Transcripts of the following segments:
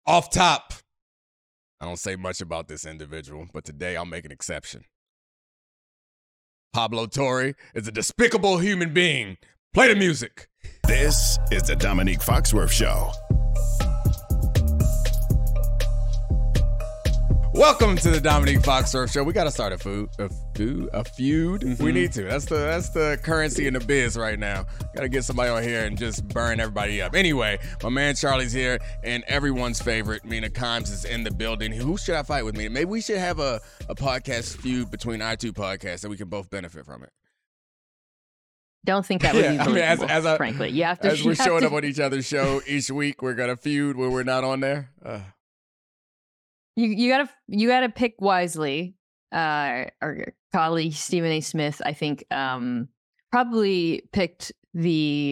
Off top, I don't say much about this individual, but today I'll make an exception. Pablo Torre is a despicable human being. Play the music. This is the Dominique Foxworth Show. Welcome to the Dominique Foxworth Show. We got to start a feud. Mm-hmm. We need to. That's the currency in the biz right now. Got to get somebody on here and just burn everybody up. Anyway, my man Charlie's here, and everyone's favorite, Mina Kimes, is in the building. Who should I fight with, Mina? Maybe we should have a podcast feud between our two podcasts so we can both benefit from it. Don't think that would be believable, frankly. You have to. As we're showing up on each other's show each week, we're gonna feud when we're not on there. You gotta pick wisely. Our colleague Stephen A. Smith, I think, probably picked the.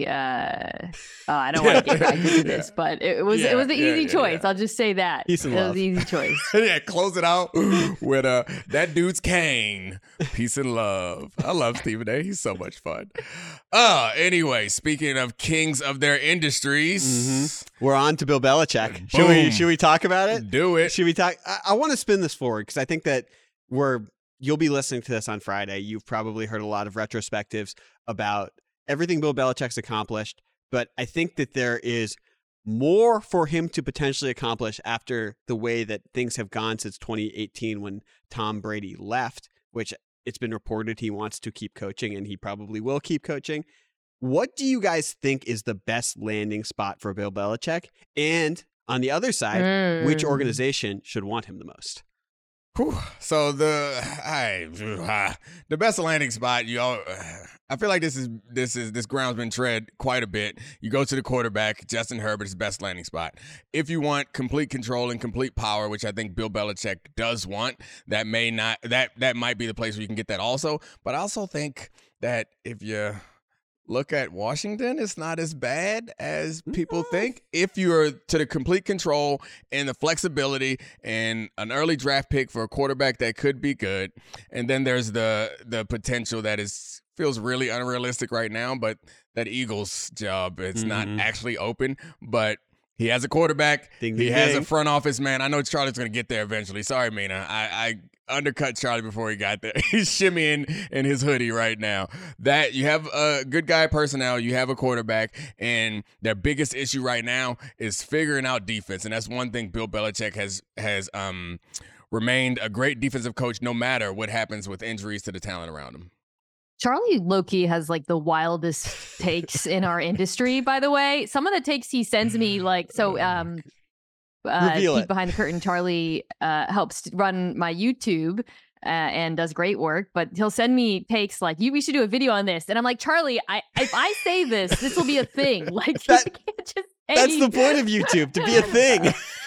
I don't want to get back into this, but it was the easy choice. I'll just say that Peace and it love. was the easy choice. Yeah, close it out with that dude's cane. Peace and love. I love Stephen A. He's so much fun. Anyway, speaking of kings of their industries, we're on to Bill Belichick. Boom. Should we talk about it? Do it. Should we talk? I want to spin this forward because I think that you'll be listening to this on Friday. You've probably heard a lot of retrospectives about everything Bill Belichick's accomplished, but I think that there is more for him to potentially accomplish after the way that things have gone since 2018 when Tom Brady left, which it's been reported he wants to keep coaching and he probably will keep coaching. What do you guys think is the best landing spot for Bill Belichick? And on the other side, which organization should want him the most? So the best landing spot, I feel like this ground's been tread quite a bit. You go to the quarterback, Justin Herbert's best landing spot. If you want complete control and complete power, which I think Bill Belichick does want, that might be the place where you can get that also. But I also think that if you look at Washington, it's not as bad as people think. If you're to the complete control and the flexibility and an early draft pick for a quarterback that could be good, and then there's the potential that feels really unrealistic right now, but that Eagles job, it's not actually open, but he has a quarterback. He has a front office man. I know Charlie's going to get there eventually. Sorry, Mina. I undercut Charlie before he got there. He's shimmying in his hoodie right now. That you have a good guy personnel, you have a quarterback, and their biggest issue right now is figuring out defense. And that's one thing Bill Belichick has remained a great defensive coach no matter what happens with injuries to the talent around him. Charlie Loki has like the wildest takes in our industry, by the way. Some of the takes he sends me, peek behind the curtain. Charlie helps run my YouTube and does great work, but he'll send me takes like, we should do a video on this. And I'm like, Charlie, if I say this will be a thing. Like, you can't just say. That's the point of YouTube, to be a thing.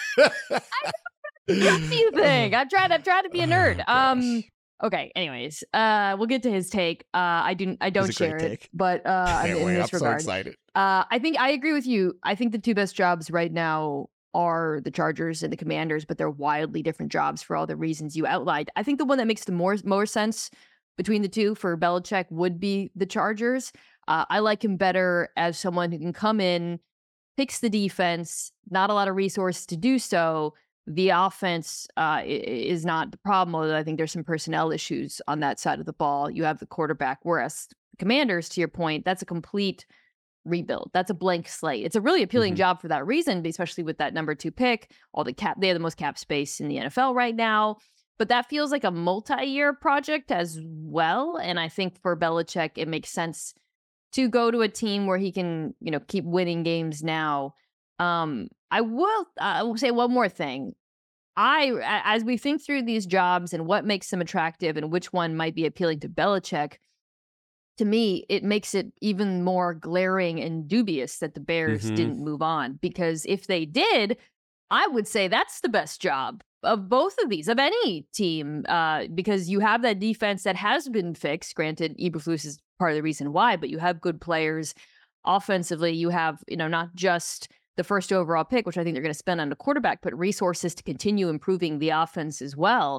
Not be a thing. I'm trying to be a nerd. Okay. Anyways, we'll get to his take. I don't share it, but in this regard, I'm so excited. I think I agree with you. I think the two best jobs right now are the Chargers and the Commanders, but they're wildly different jobs for all the reasons you outlined. I think the one that makes the more sense between the two for Belichick would be the Chargers. I like him better as someone who can come in, fix the defense, not a lot of resources to do so. The offense is not the problem, although I think there's some personnel issues on that side of the ball. You have the quarterback, whereas Commanders, to your point, that's a complete rebuild. That's a blank slate. It's a really appealing job for that reason, especially with that number 2 pick. They have the most cap space in the NFL right now, but that feels like a multi-year project as well. And I think for Belichick, it makes sense to go to a team where he can, keep winning games now. I will say one more thing. As we think through these jobs and what makes them attractive and which one might be appealing to Belichick, to me, it makes it even more glaring and dubious that the Bears didn't move on. Because if they did, I would say that's the best job of both of these, of any team, because you have that defense that has been fixed. Granted, Eberflus is part of the reason why, but you have good players. Offensively, you have, not just the first overall pick, which I think they're going to spend on the quarterback, but resources to continue improving the offense as well.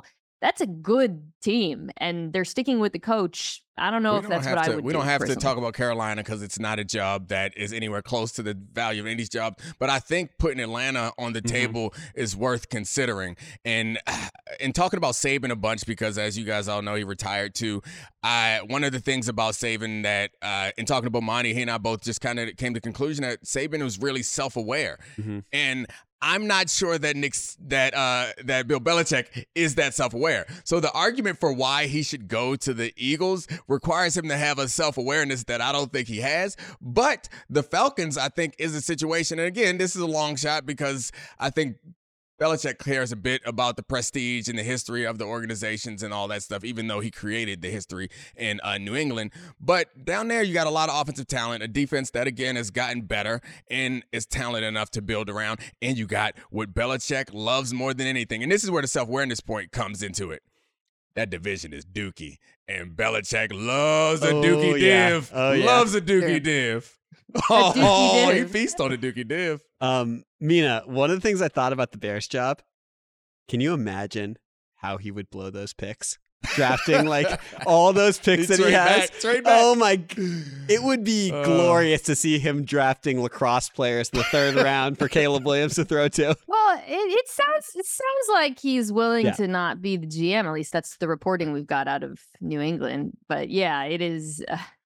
that's a good team, and they're sticking with the coach. I don't know if that's what I would do. We don't have personally. to talk about Carolina because it's not a job that is anywhere close to the value of any job. But I think putting Atlanta on the table is worth considering. And in talking about Saban a bunch, because as you guys all know, he retired too. One of the things about Saban that, in talking about Monty, he and I both just kind of came to the conclusion that Saban was really self-aware. And I'm not sure that that Bill Belichick is that self-aware. So the argument for why he should go to the Eagles requires him to have a self-awareness that I don't think he has. But the Falcons, I think, is a situation. And again, this is a long shot because I think Belichick cares a bit about the prestige and the history of the organizations and all that stuff, even though he created the history in New England. But down there, you got a lot of offensive talent, a defense that, again, has gotten better and is talented enough to build around. And you got what Belichick loves more than anything. And this is where the self-awareness point comes into it. That division is dookie. And Belichick loves a dookie div. Loves a dookie div. Oh, he feasts on a dookie div. Mina, one of the things I thought about the Bears job, can you imagine how he would blow those picks? Drafting like all those picks that he has. Trade back. Oh my, it would be glorious to see him drafting lacrosse players in the third round for Caleb Williams to throw to. Well, it sounds like he's willing to not be the GM. At least that's the reporting we've got out of New England. But yeah, it is.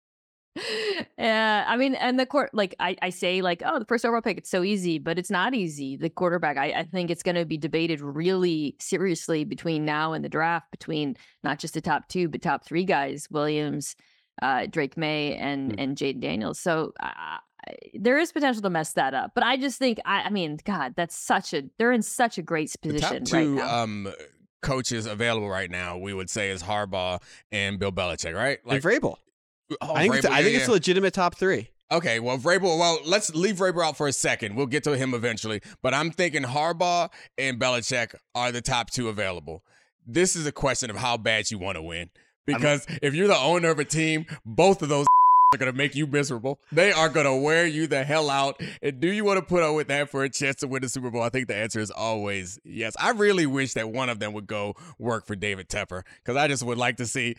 I mean, and the court, like I say, like, oh, the first overall pick, it's so easy, but it's not easy. The quarterback, I think it's going to be debated really seriously between now and the draft, between not just the top two, but top three guys, Williams, Drake May, and Jaden Daniels. So there is potential to mess that up. But I just think, I mean, God, they're in such a great position right now. Coaches available right now, we would say, is Harbaugh and Bill Belichick, right? Like Vrabel. I think it's a legitimate top three. Okay, well, Vrabel, let's leave Vrabel out for a second. We'll get to him eventually. But I'm thinking Harbaugh and Belichick are the top two available. This is a question of how bad you want to win. Because if you're the owner of a team, both of those are going to make you miserable. They are going to wear you the hell out. And do you want to put up with that for a chance to win the Super Bowl? I think the answer is always yes. I really wish that one of them would go work for David Tepper because I just would like to see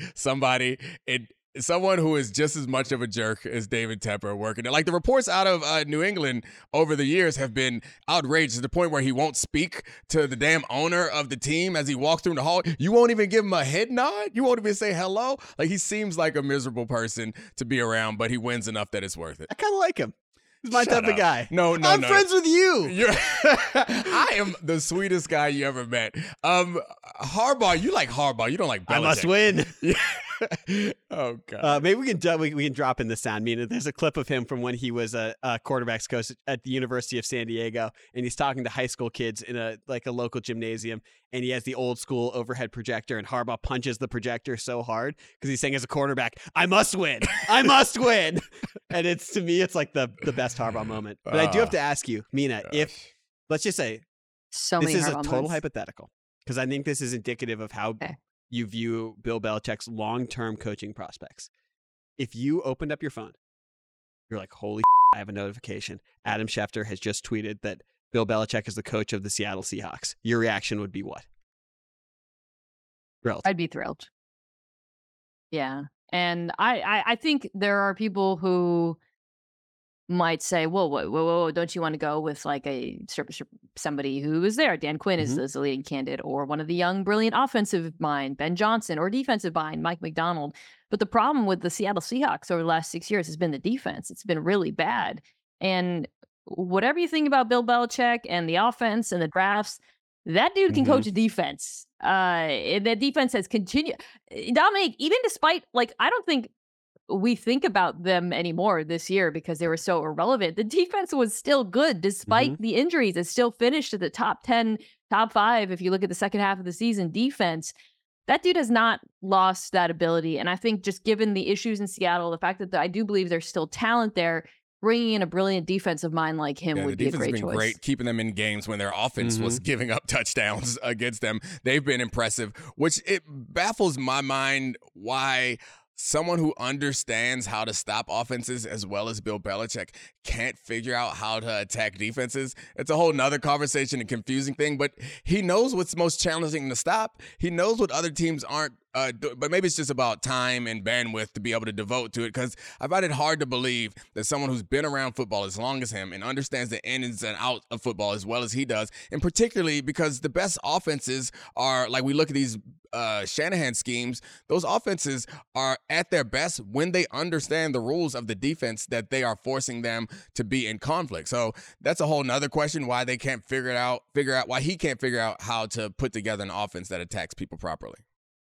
someone who is just as much of a jerk as David Tepper working. Like the reports out of New England over the years have been outrageous to the point where he won't speak to the damn owner of the team as he walks through the hall. You won't even give him a head nod. You won't even say hello. Like he seems like a miserable person to be around, but he wins enough that it's worth it. I kind of like him. He's my type of guy. No. I'm friends with you. I am the sweetest guy you ever met. Harbaugh, you like Harbaugh. You don't like Belichick. I must win. Oh God. Maybe we can drop in the sound. I mean, there's a clip of him from when he was a quarterbacks coach at the University of San Diego, and he's talking to high school kids in a local gymnasium, and he has the old school overhead projector, and Harbaugh punches the projector so hard because he's saying as a quarterback, "I must win, I must win," and to me, it's like the best Harbaugh moment. But I do have to ask you, Mina, if let's just say this is a total hypothetical, because I think this is indicative of how you view Bill Belichick's long-term coaching prospects. If you opened up your phone, you're like, holy I have a notification. Adam Schefter has just tweeted that Bill Belichick is the coach of the Seattle Seahawks. Your reaction would be what? Thrilled. I'd be thrilled. Yeah. And I think there are people who might say, whoa, don't you want to go with like somebody who was there? Dan Quinn is the leading candidate, or one of the young, brilliant offensive mind, Ben Johnson, or defensive mind, Mike McDonald. But the problem with the Seattle Seahawks over the last 6 years has been the defense. It's been really bad. And whatever you think about Bill Belichick and the offense and the drafts, that dude can coach a defense. That defense has continued. Dominic, even despite, I don't think we think about them anymore this year because they were so irrelevant. The defense was still good despite the injuries. It still finished at the top 10, top 5. If you look at the second half of the season defense, that dude has not lost that ability. And I think just given the issues in Seattle, the fact that I do believe there's still talent there, bringing in a brilliant defensive mind like him would be a great choice. The defense has been great, keeping them in games when their offense was giving up touchdowns against them. They've been impressive, which it baffles my mind why someone who understands how to stop offenses as well as Bill Belichick can't figure out how to attack defenses. It's a whole nother conversation and confusing thing, but he knows what's most challenging to stop. He knows what other teams aren't, but maybe it's just about time and bandwidth to be able to devote to it, because I find it hard to believe that someone who's been around football as long as him and understands the ins and outs of football as well as he does, and particularly because the best offenses are, like, we look at these Shanahan schemes, those offenses are at their best when they understand the rules of the defense that they are forcing them to be in conflict. So that's a whole nother question, why they can't figure out why he can't figure out how to put together an offense that attacks people properly.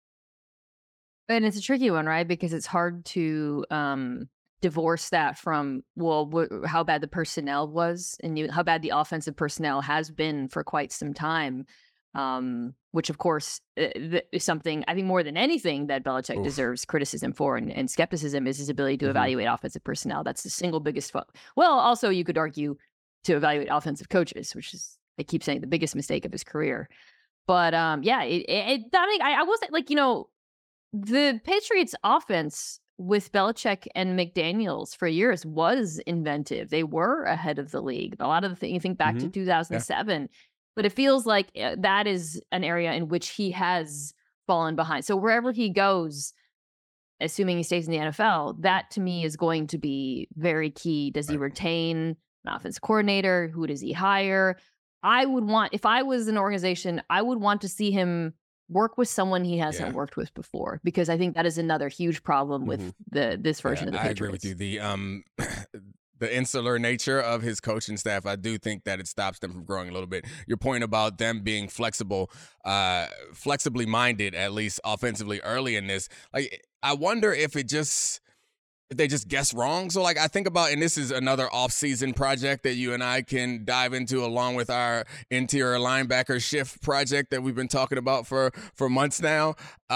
And it's a tricky one, right? Because it's hard to divorce that from, how bad the personnel was and how bad the offensive personnel has been for quite some time. Which, of course, is something I think more than anything that Belichick deserves criticism for and skepticism is his ability to evaluate offensive personnel. That's the single biggest well, also, you could argue to evaluate offensive coaches, which is, I keep saying, the biggest mistake of his career. But I will say, like, the Patriots offense with Belichick and McDaniels for years was inventive. They were ahead of the league. A lot of the things, you think back to 2007, but it feels like that is an area in which he has fallen behind. So wherever he goes, assuming he stays in the NFL, that to me is going to be very key. Does he retain an offense coordinator? Who does he hire? If I was an organization, I would want to see him work with someone he hasn't worked with before, because I think that is another huge problem with this version of the Patriots. I agree with you. The insular nature of his coaching staff, I do think that it stops them from growing a little bit. Your point about them being flexibly minded, at least offensively early in this, like, I wonder if they just guess wrong. So, like, I think about, and this is another off-season project that you and I can dive into along with our interior linebacker shift project that we've been talking about for months now.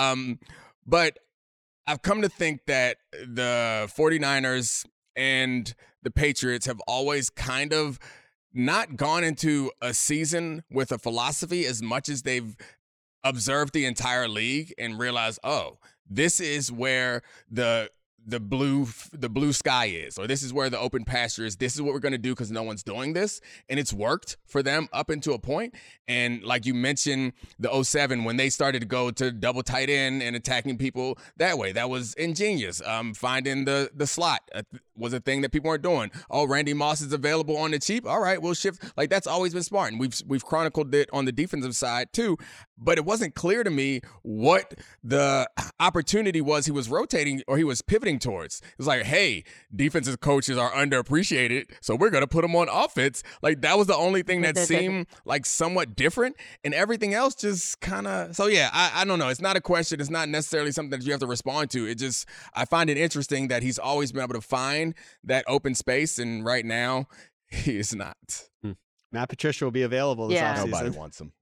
But I've come to think that the 49ers and the Patriots have always kind of not gone into a season with a philosophy as much as they've observed the entire league and realized, oh, this is where the blue sky is, or this is where the open pasture is. This is what we're going to do because no one's doing this. And it's worked for them up into a point. And like you mentioned, the 2007, when they started to go to double tight end and attacking people that way, that was ingenious. Finding the slot was a thing that people weren't doing. Oh, Randy Moss is available on the cheap. All right, we'll shift. Like, that's always been smart. And we've chronicled it on the defensive side too. But it wasn't clear to me what the opportunity was he was rotating or he was pivoting towards. It was like, hey, defensive coaches are underappreciated, so we're going to put them on offense. Like, that was the only thing that seemed like somewhat different, and everything else just kind of, so yeah, I don't know. It's not a question. It's not necessarily something that you have to respond to. It just, I find it interesting that he's always been able to find that open space, and right now he is not. Matt Patricia will be available this offseason. Nobody wants him.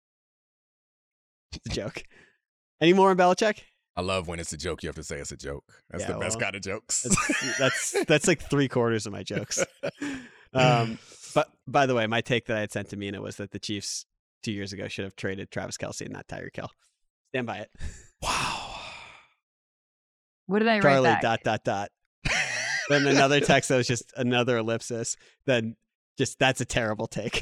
It's a joke. Any more on Belichick? I love when it's a joke. You have to say it's a joke. That's the best kind of jokes. That's like 3/4 of my jokes. But by the way, my take that I had sent to Mina was that the Chiefs 2 years ago should have traded Travis Kelce and not Tyreek Hill. Stand by it. Wow. What did I Charlie, write back? ... Then another text that was just another ellipsis. Then just, that's a terrible take.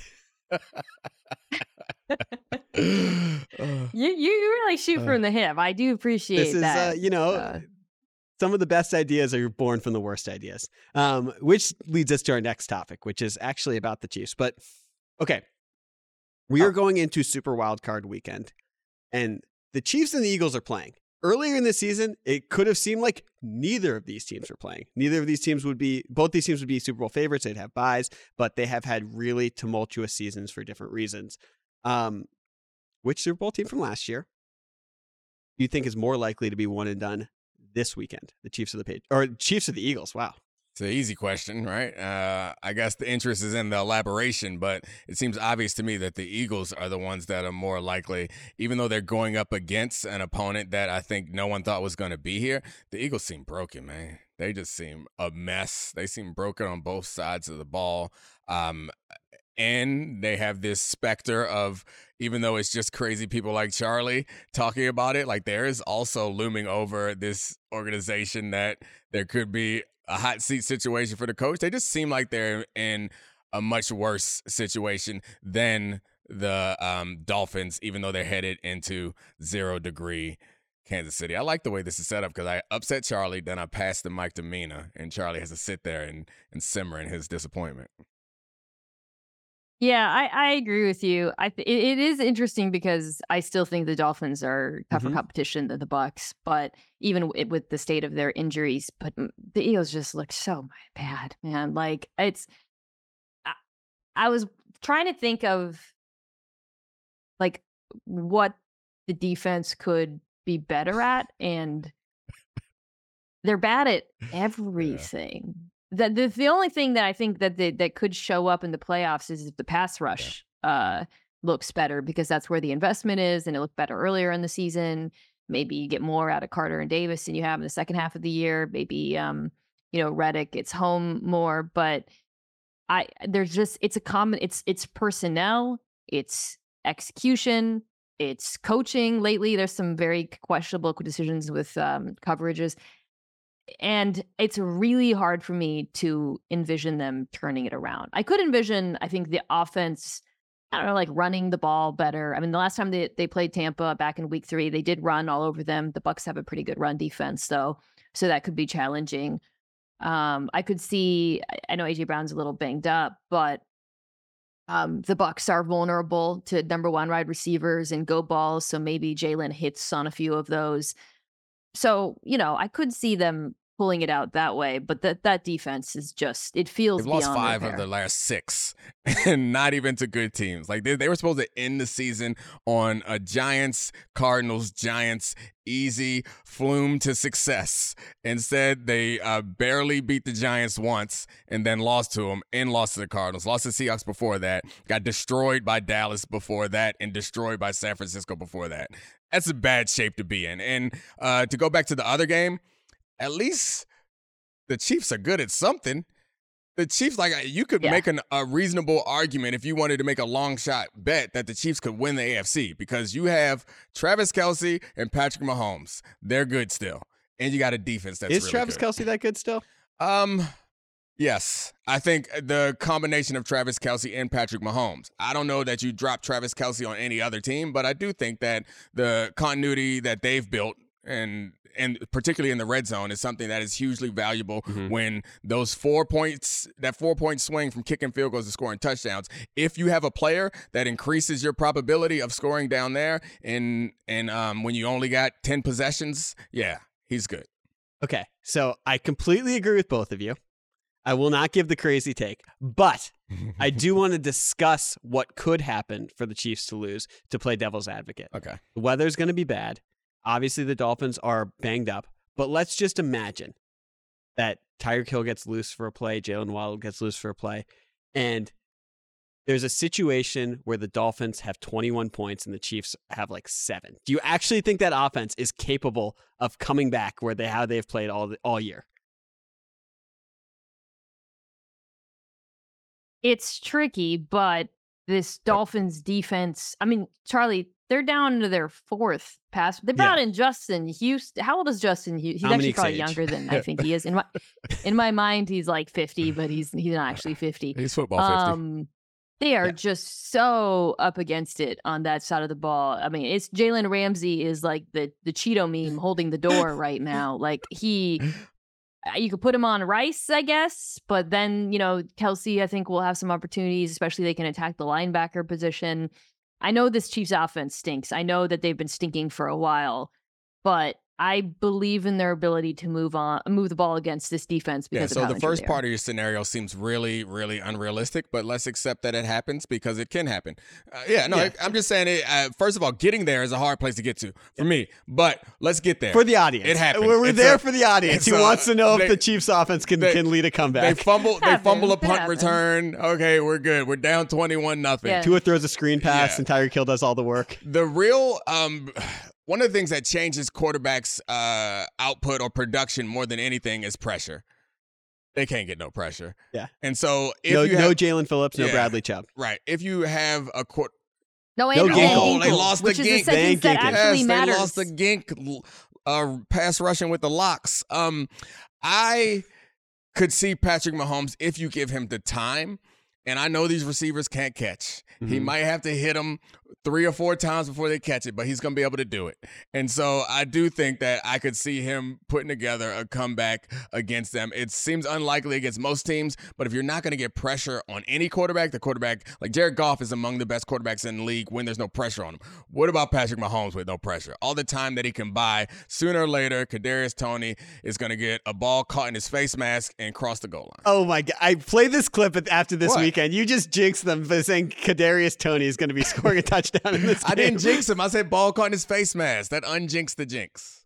You really shoot from the hip. I do appreciate this is, that. Some of the best ideas are born from the worst ideas, which leads us to our next topic, which is actually about the Chiefs. But okay, we are going into Super Wildcard weekend, and the Chiefs and the Eagles are playing. Earlier in the season, it could have seemed like neither of these teams were playing. Both these teams would be Super Bowl favorites. They'd have buys, but they have had really tumultuous seasons for different reasons. Which Super Bowl team from last year do you think is more likely to be one and done this weekend? The Chiefs or Chiefs or the Eagles? Wow. It's an easy question, right? I guess the interest is in the elaboration, but it seems obvious to me that the Eagles are the ones that are more likely, even though they're going up against an opponent that I think no one thought was going to be here. The Eagles seem broken, man. They just seem a mess. They seem broken on both sides of the ball. and they have this specter of, even though it's just crazy people like Charlie talking about it, like there is also looming over this organization that there could be a hot seat situation for the coach. They just seem like they're in a much worse situation than the Dolphins, even though they're headed into 0-degree Kansas City. I like the way this is set up because I upset Charlie, then I pass the mic to Mina, and Charlie has to sit there and simmer in his disappointment. Yeah, I agree with you. It is interesting because I still think the Dolphins are tougher competition than the Bucs, but even with the state of their injuries, but the Eagles just look so bad, man. Like I was trying to think of like what the defense could be better at, and they're bad at everything. Yeah. The only thing that I think that could show up in the playoffs is if the pass rush looks better, because that's where the investment is, and it looked better earlier in the season. Maybe you get more out of Carter and Davis than you have in the second half of the year. Maybe Reddick gets home more, but it's personnel, it's execution, it's coaching. Lately, there's some very questionable decisions with coverages. And it's really hard for me to envision them turning it around. I could envision, I think, the offense, I don't know, like running the ball better. I mean, the last time they played Tampa back in week 3, they did run all over them. The Bucs have a pretty good run defense, though, so that could be challenging. I could see, I know AJ Brown's a little banged up, but the Bucs are vulnerable to number 1 wide receivers and go balls, so maybe Jalen hits on a few of those. So, I could see them pulling it out that way, but that defense is just, it feels They've lost beyond 5 repair. of the last 6, and not even to good teams. Like they were supposed to end the season on a Giants easy flume to success. Instead, they barely beat the Giants once and then lost to them and lost to the Cardinals, lost to the Seahawks before that, got destroyed by Dallas before that, and destroyed by San Francisco before that. That's a bad shape to be in. And to go back to the other game, at least the Chiefs are good at something. The Chiefs, like, you could make a reasonable argument if you wanted to make a long shot bet that the Chiefs could win the AFC, because you have Travis Kelce and Patrick Mahomes. They're good still. And you got a defense that's really Travis good. Kelce that good still? Yes. I think the combination of Travis Kelce and Patrick Mahomes. I don't know that you drop Travis Kelce on any other team, but I do think that the continuity that they've built, and particularly in the red zone, is something that is hugely valuable when those 4 points, that 4-point swing from kicking field goals to scoring touchdowns. If you have a player that increases your probability of scoring down there, and when you only got 10 possessions, he's good. Okay, so I completely agree with both of you. I will not give the crazy take, but I do want to discuss what could happen for the Chiefs to lose, to play devil's advocate. Okay. The weather's going to be bad. Obviously, the Dolphins are banged up, but let's just imagine that Tyreek Hill gets loose for a play, Jalen Waddle gets loose for a play, and there's a situation where the Dolphins have 21 points and the Chiefs have like 7. Do you actually think that offense is capable of coming back how they've played all year? It's tricky, but this Dolphins defense, I mean, Charlie, they're down to their 4th pass. They brought in Justin Houston. How old is Justin Houston? He's actually probably younger than I think he is. In my mind, he's like 50, but he's not actually 50. He's football 50. They are just so up against it on that side of the ball. I mean, it's Jalen Ramsey is like the Cheeto meme holding the door right now. Like you could put him on Rice, I guess, but then, Kelce, I think, will have some opportunities, especially they can attack the linebacker position. I know this Chiefs offense stinks. I know that they've been stinking for a while, but I believe in their ability to move the ball against this defense because of how the first injured they are. part of your scenario seems really, really unrealistic, but let's accept that it happens because it can happen. I'm just saying it. First of all, getting there is a hard place to get to for me, but let's get there. For the audience. It happened. We're there for the audience. He wants to know if the Chiefs offense can lead a comeback. They fumble a punt return. Okay, we're good. We're down 21-0. Yeah. Tua throws a screen pass and Tyreek Hill does all the work. The real one of the things that changes quarterbacks' output or production more than anything is pressure. they can't get no pressure. Yeah. And so if no you have, Jalen Phillips, no Yeah. Bradley Chubb. right, if you have a court, No, No Andrew Ginkle. Van Oh, they Ginkle, lost the which is a Gink. sentence that Van Ginkle. actually yes, matters. they lost the Gink pass rushing with the locks. I could see Patrick Mahomes if you give him the time. And I know these receivers can't catch. He Mhm. might have to hit them 3 or 4 times before they catch it, but he's going to be able to do it. And so I do think that I could see him putting together a comeback against them. It seems unlikely against most teams, but if you're not going to get pressure on any quarterback, the quarterback, like Jared Goff is among the best quarterbacks in the league when there's no pressure on him. What about Patrick Mahomes with no pressure? All the time that he can buy, sooner or later, Kadarius Toney is going to get a ball caught in his face mask and cross the goal line. Oh my God! I played this clip after this What? weekend. You just jinxed them by saying Kadarius Toney is going to be scoring a touchdown in this game. I didn't jinx him. I said ball caught in his face mask. That unjinxed the jinx.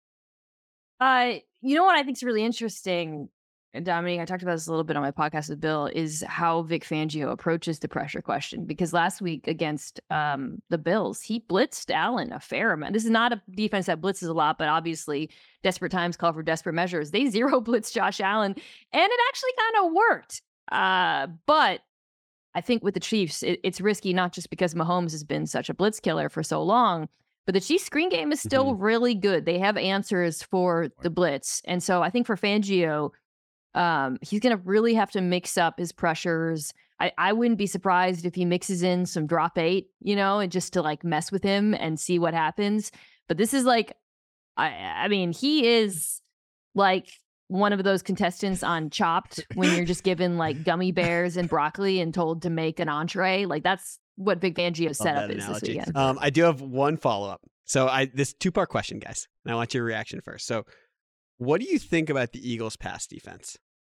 You know what I think is really interesting, and Dominique, I talked about this a little bit on my podcast with Bill, is how Vic Fangio approaches the pressure question. Because last week against the Bills, he blitzed Allen a fair amount. This is not a defense that blitzes a lot, but obviously desperate times call for desperate measures. They zero blitzed Josh Allen, and it actually kind of worked. But I think with the Chiefs, it's risky, not just because Mahomes has been such a blitz killer for so long, but the Chiefs' screen game is still really good. They have answers for the blitz. And so I think for Fangio, he's going to really have to mix up his pressures. I wouldn't be surprised if he mixes in some drop 8, and just to like mess with him and see what happens. But this is like, I mean, he is like one of those contestants on Chopped when you're just given like gummy bears and broccoli and told to make an entree. Like that's what Vic Fangio's setup is this weekend. I do have one follow-up. So this 2-part question, guys, and I want your reaction first. So what do you think about the Eagles' pass defense?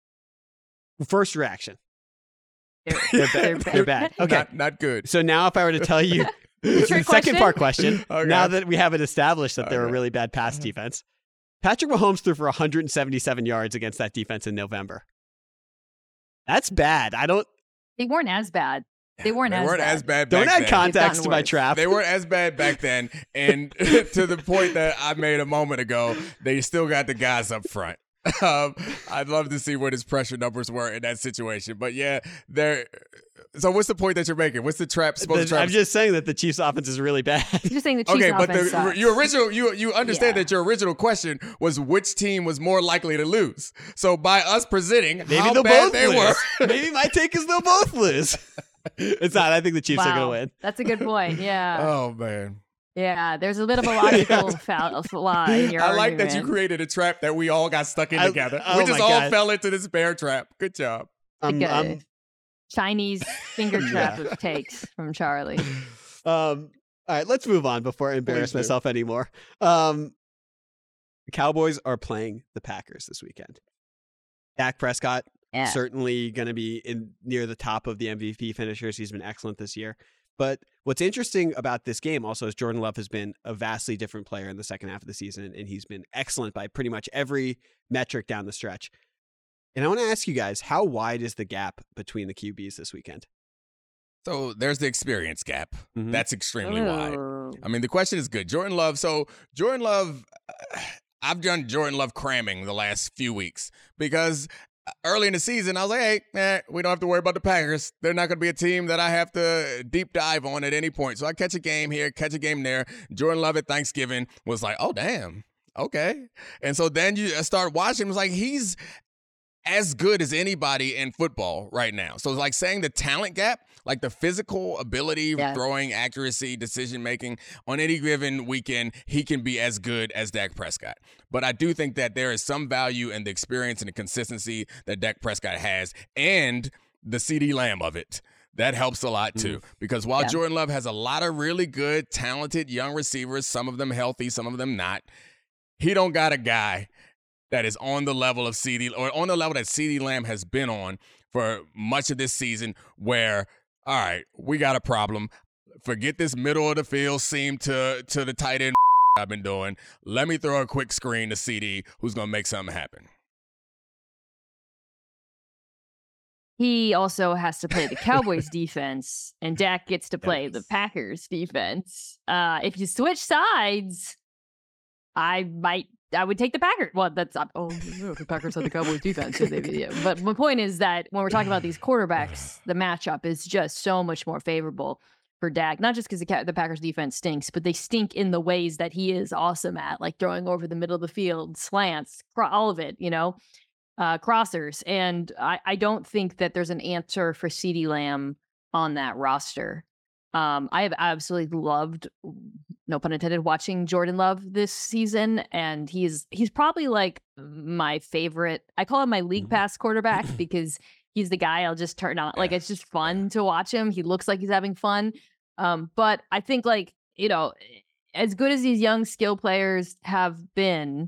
First reaction. They're bad. Okay. Not good. So now if I were to tell you Trick the second part question, Okay. now that we haven't established that they're a Okay. really bad pass defense, Patrick Mahomes threw for 177 yards against that defense in November. That's bad. They weren't as bad. They weren't as bad Don't back add then. context to gotten my worse. trap. They weren't as bad back then. And to the point that I made a moment ago, they still got the guys up front. I'd love to see what his pressure numbers were in that situation. But yeah, so what's the point that you're making? What's the trap supposed to I'm just saying that the Chiefs' offense is really bad. You're just saying the Chiefs Okay, but offense sucks. your original you understand Yeah. that your original question was which team was more likely to lose. So by us presenting Maybe how they'll bad both they lose. were, Maybe my take is they'll both lose. It's not. I think the Chiefs are going to Wow. win. That's a good point. Yeah. oh man, Yeah. There's a bit of a logical flaw in your I like that you argument. created a trap that we all got stuck in together. oh We just my all God. fell into this bear trap. Good job. Like a I'm- Chinese finger trap of takes from Charlie. all right, let's move on before I embarrass Please do. myself anymore. The Cowboys are playing the Packers this weekend. Dak Prescott Yeah. certainly going to be near the top of the MVP finishers. He's been excellent this year. But what's interesting about this game also is Jordan Love has been a vastly different player in the second half of the season, and he's been excellent by pretty much every metric down the stretch. And I want to ask you guys, how wide is the gap between the QBs this weekend? So there's the experience gap. Mhm. That's extremely wide. Ooh. I mean, the question is good. Jordan Love. So Jordan Love, I've done Jordan Love cramming the last few weeks because early in the season, I was like, hey, we don't have to worry about the Packers. They're not going to be a team that I have to deep dive on at any point. So I catch a game here, catch a game there. Jordan Love at Thanksgiving was like, oh, damn. Okay. And so then you start watching. It was like, he's as good as anybody in football right now. So it's like saying the talent gap, like the physical ability, Yeah. throwing accuracy, decision making on any given weekend, he can be as good as Dak Prescott. But I do think that there is some value in the experience and the consistency that Dak Prescott has and the CD Lamb of it. That helps a lot too, because while Yeah. Jordan Love has a lot of really good, talented young receivers, some of them healthy, some of them not, he don't got a guy that is on the level of CD or on the level that CD Lamb has been on for much of this season where, all right, we got a problem. Forget this middle of the field seam to the tight end I've been doing. Let me throw a quick screen to CD who's going to make something happen. He also has to play the Cowboys defense, and Dak gets to play the Packers defense. If you switch sides, I might would take the Packers. Well, that's the Packers have the Cowboys defense. So but my point is that when we're talking about these quarterbacks, the matchup is just so much more favorable for Dak. Not just because the Packers defense stinks, but they stink in the ways that he is awesome at, like throwing over the middle of the field, slants, all of it. Crossers. And I don't think that there's an answer for CeeDee Lamb on that roster. I have absolutely loved, no pun intended, watching Jordan Love this season, and he's probably like my favorite. I call him my league pass quarterback because he's the guy I'll just turn on. Like, it's just fun to watch him. He looks like he's having fun. But I think, like, as good as these young skill players have been,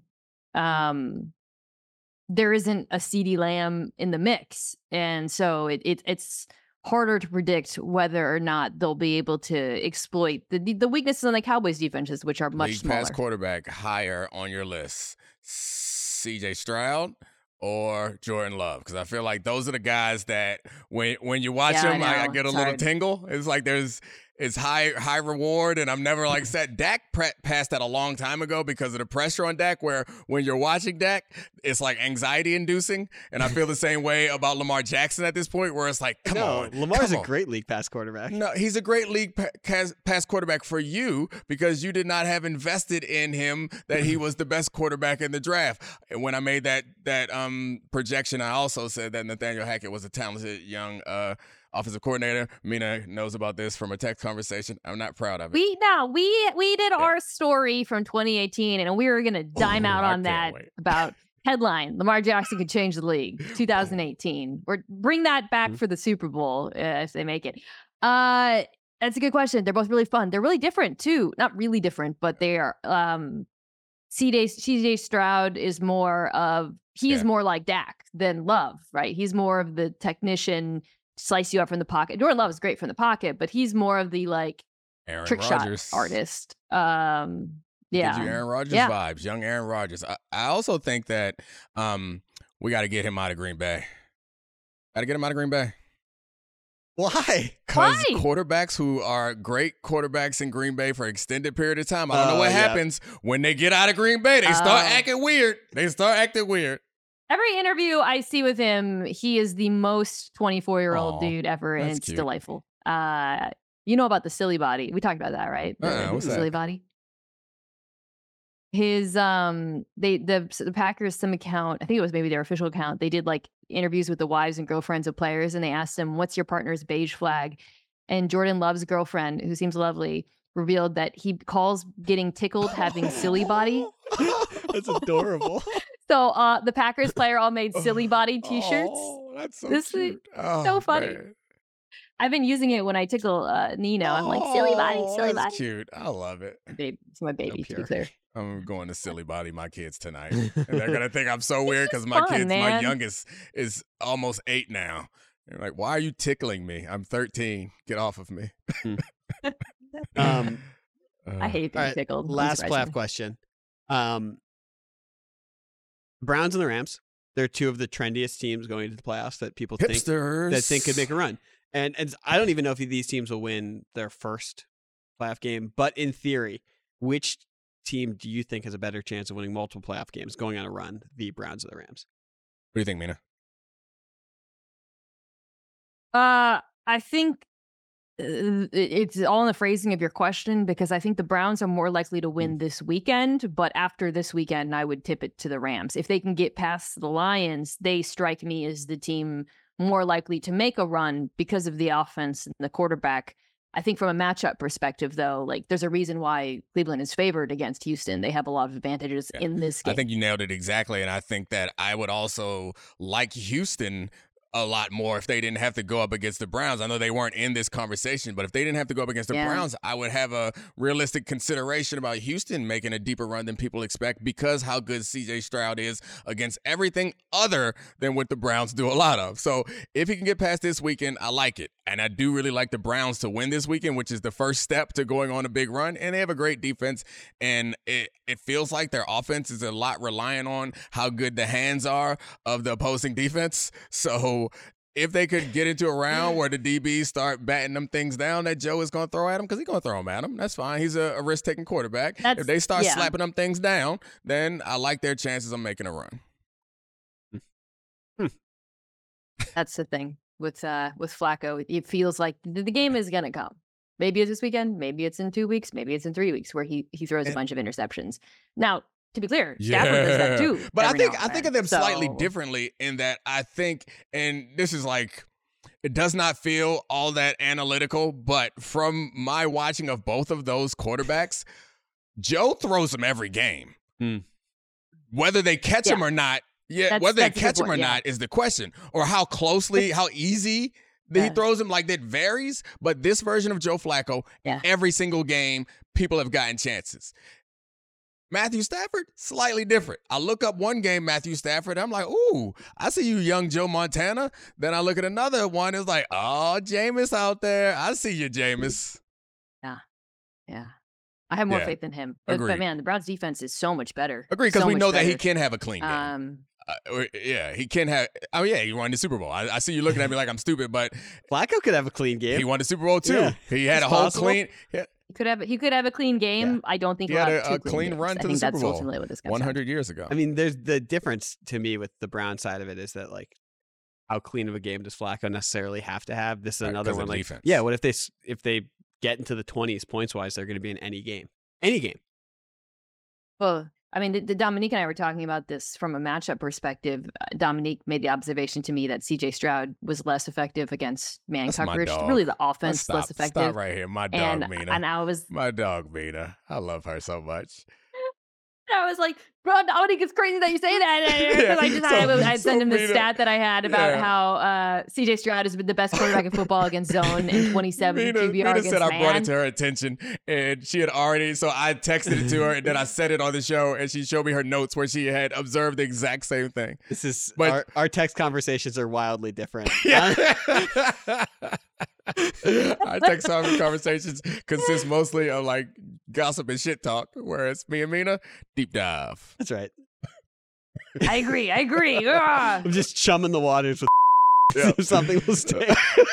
there isn't a CeeDee Lamb in the mix, and so it's harder to predict whether or not they'll be able to exploit the weaknesses on the Cowboys defenses, which are much league smaller. pass quarterback higher on your list, C.J. Stroud or Jordan Love? Because I feel like those are the guys that when you watch them, I get a little tingle. It's like it's high reward, and I'm never like set. Dak passed that a long time ago because of the pressure on Dak, where when you're watching Dak, it's like anxiety inducing. And I feel the same way about Lamar Jackson at this point, where it's like, come on. Lamar's a great league pass quarterback. No, he's a great league pass quarterback for you because you did not have invested in him that he was the best quarterback in the draft. And when I made that projection, I also said that Nathaniel Hackett was a talented young offensive coordinator. Mina knows about this from a text conversation. I'm not proud of it. We did our story from 2018, and we were gonna dime out on that about headline: Lamar Jackson could change the league. 2018, or bring that back for the Super Bowl if they make it. That's a good question. They're both really fun. They're really different too. Not really different, but they are. CJ Stroud is more of is more like Dak than Love, right? He's more of the technician. Slice you up from the pocket. Jordan Love is great from the pocket, but he's more of the like Aaron trick Rodgers. Shot artist. Gives you Aaron Rodgers vibes, young Aaron Rodgers. I also think that we got to get him out of Green Bay. Got to get him out of Green Bay. Why? Because quarterbacks who are great quarterbacks in Green Bay for an extended period of time, I don't know what happens when they get out of Green Bay. They start acting weird. Every interview I see with him, he is the most 24-year-old dude ever, and it's cute. delightful. You know about the silly body? We talked about that, right? What's that? Silly body. His the Packers, some account, I think it was maybe their official account. They did like interviews with the wives and girlfriends of players, and they asked them, "What's your partner's beige flag?" And Jordan Love's girlfriend, who seems lovely, revealed that he calls getting tickled having silly body. That's adorable. So the Packers player all made silly body T-shirts. Oh, that's so cute. Oh, so funny. Man. I've been using it when I tickle Nino. I'm like, silly body, silly that's body. Cute. I love it. It's my baby, to be clear. I'm going to silly body my kids tonight. And they're going to think I'm so weird because my youngest is almost 8 now. They're like, why are you tickling me? I'm 13. Get off of me. I hate being tickled. Last playoff question. Browns and the Rams. They're two of the trendiest teams going into the playoffs that people think could make a run. And I don't even know if these teams will win their first playoff game, but in theory, which team do you think has a better chance of winning multiple playoff games going on a run, the Browns or the Rams? What do you think, Mina? I think it's all in the phrasing of your question, because I think the Browns are more likely to win this weekend, but after this weekend, I would tip it to the Rams. If they can get past the Lions, they strike me as the team more likely to make a run because of the offense and the quarterback. I think from a matchup perspective, though, like there's a reason why Cleveland is favored against Houston. They have a lot of advantages in this game. I think you nailed it exactly, and I think that I would also like Houston a lot more if they didn't have to go up against the Browns. I know they weren't in this conversation, but if they didn't have to go up against the Browns, I would have a realistic consideration about Houston making a deeper run than people expect because how good CJ Stroud is against everything other than what the Browns do a lot of. So if he can get past this weekend, I like it. And I do really like the Browns to win this weekend, which is the first step to going on a big run. And they have a great defense. And it feels like their offense is a lot reliant on how good the hands are of the opposing defense. So if they could get into a round where the DBs start batting them things down that Joe is going to throw at him, because he's going to throw them at him. That's fine. He's a risk-taking quarterback. If they start slapping them things down, then I like their chances of making a run. That's the thing with Flacco. It feels like the game is going to come. Maybe it's this weekend. Maybe it's in 2 weeks. Maybe it's in 3 weeks where he throws a bunch of interceptions. Now, to be clear, Stafford does that too. But I think of them slightly differently in that I think, and this is like, it does not feel all that analytical, but from my watching of both of those quarterbacks, Joe throws them every game. Whether they catch him or not, whether they catch him or not is the question. Or how closely, how easy he throws him, like that varies. But this version of Joe Flacco, every single game, people have gotten chances. Matthew Stafford, slightly different. I look up one game, Matthew Stafford, I'm like, ooh, I see you, young Joe Montana. Then I look at another one, it's like, oh, Jameis out there. I see you, Jameis. Yeah. I have more faith in him. But man, the Browns defense is so much better. Agree, because we know that he can have a clean game. He can have. Oh, yeah, he won the Super Bowl. I see you looking at me like I'm stupid, but Flacco could have a clean game. He won the Super Bowl, too. Yeah. He had a whole clean. He could have a clean game. Yeah. I don't think he had a clean run to the Super Bowl. Ultimately what this 100 years ago. I mean, there's the difference to me with the Brown side of it is that, like, how clean of a game does Flacco necessarily have to have? This is another one. Like, defense. Yeah, what if they get into the 20s points wise? They're going to be in any game. Any game. Well, I mean, Dominique and I were talking about this from a matchup perspective. Dominique made the observation to me that C.J. Stroud was less effective against man coverage. Really, the offense less effective. Stop right here, my dog Mina. And I was my dog Mina. I love her so much. I was like, bro, Dominique, it's crazy that you say that. I sent him the stat that I had about how C.J. Stroud has been the best quarterback in football against zone in 27 QBR Mina against said man. I brought it to her attention, and she had already, so I texted it to her, and then I said it on the show, and she showed me her notes where she had observed the exact same thing. This is, our text conversations are wildly different. Our text conversations consist mostly of like gossip and shit talk, whereas me and Mina, deep dive. That's right. I agree. I'm just chumming the waters with something will stay.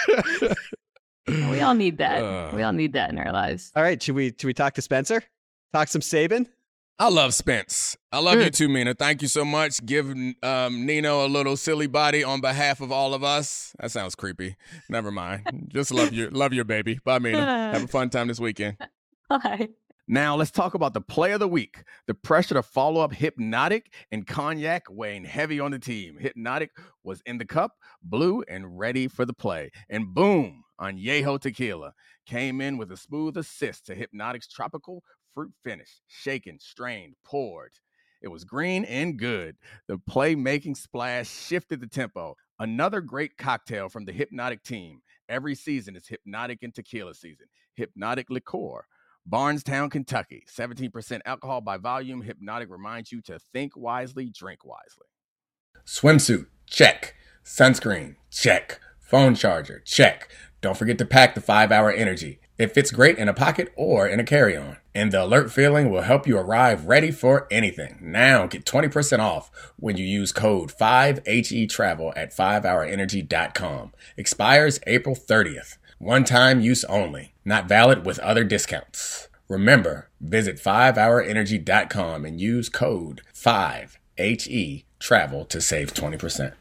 We all need that. We all need that in our lives. All right, should we talk to Spencer? Talk some Saban? I love Spence. I love you too, Mina. Thank you so much. Give Nino a little silly body on behalf of all of us. That sounds creepy. Never mind. Just love your baby. Bye, Mina. Have a fun time this weekend. Bye. Now let's talk about the play of the week. The pressure to follow up Hypnotic and Cognac weighing heavy on the team. Hypnotic was in the cup, blue, and ready for the play. And boom, Añejo Tequila came in with a smooth assist to Hypnotic's tropical fruit finish. Shaken, strained, poured. It was green and good. The playmaking splash shifted the tempo. Another great cocktail from the Hypnotic team. Every season is Hypnotic and Tequila season. Hypnotic Liqueur. Barnstown, Kentucky. 17% alcohol by volume. Hypnotic reminds you to think wisely, drink wisely. Swimsuit, check. Sunscreen, check. Phone charger, check. Don't forget to pack the 5-Hour Energy. It fits great in a pocket or in a carry-on. And the alert feeling will help you arrive ready for anything. Now get 20% off when you use code 5HETRAVEL at 5hourenergy.com. Expires April 30th. One-time use only. Not valid with other discounts. Remember, visit 5hourenergy.com and use code 5HETRAVEL to save 20%.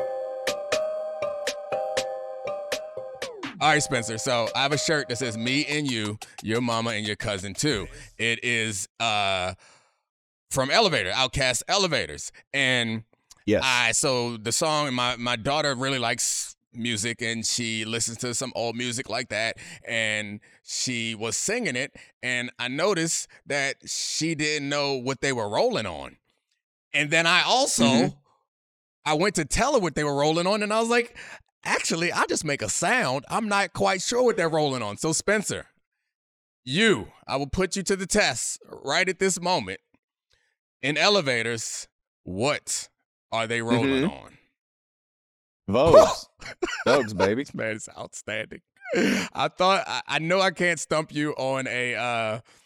All right, Spencer. So I have a shirt that says me and you, your mama and your cousin too. It is from Elevator, Outcast Elevators. And yes. So the song, my daughter really likes music and she listens to some old music like that. And she was singing it. And I noticed that she didn't know what they were rolling on. And then I also, I went to tell her what they were rolling on. And I was like, actually, I just make a sound. I'm not quite sure what they're rolling on. So, Spencer, I will put you to the test right at this moment. In Elevators, what are they rolling on? Vogues. Vogues, baby. Man, it's outstanding. I know I can't stump you on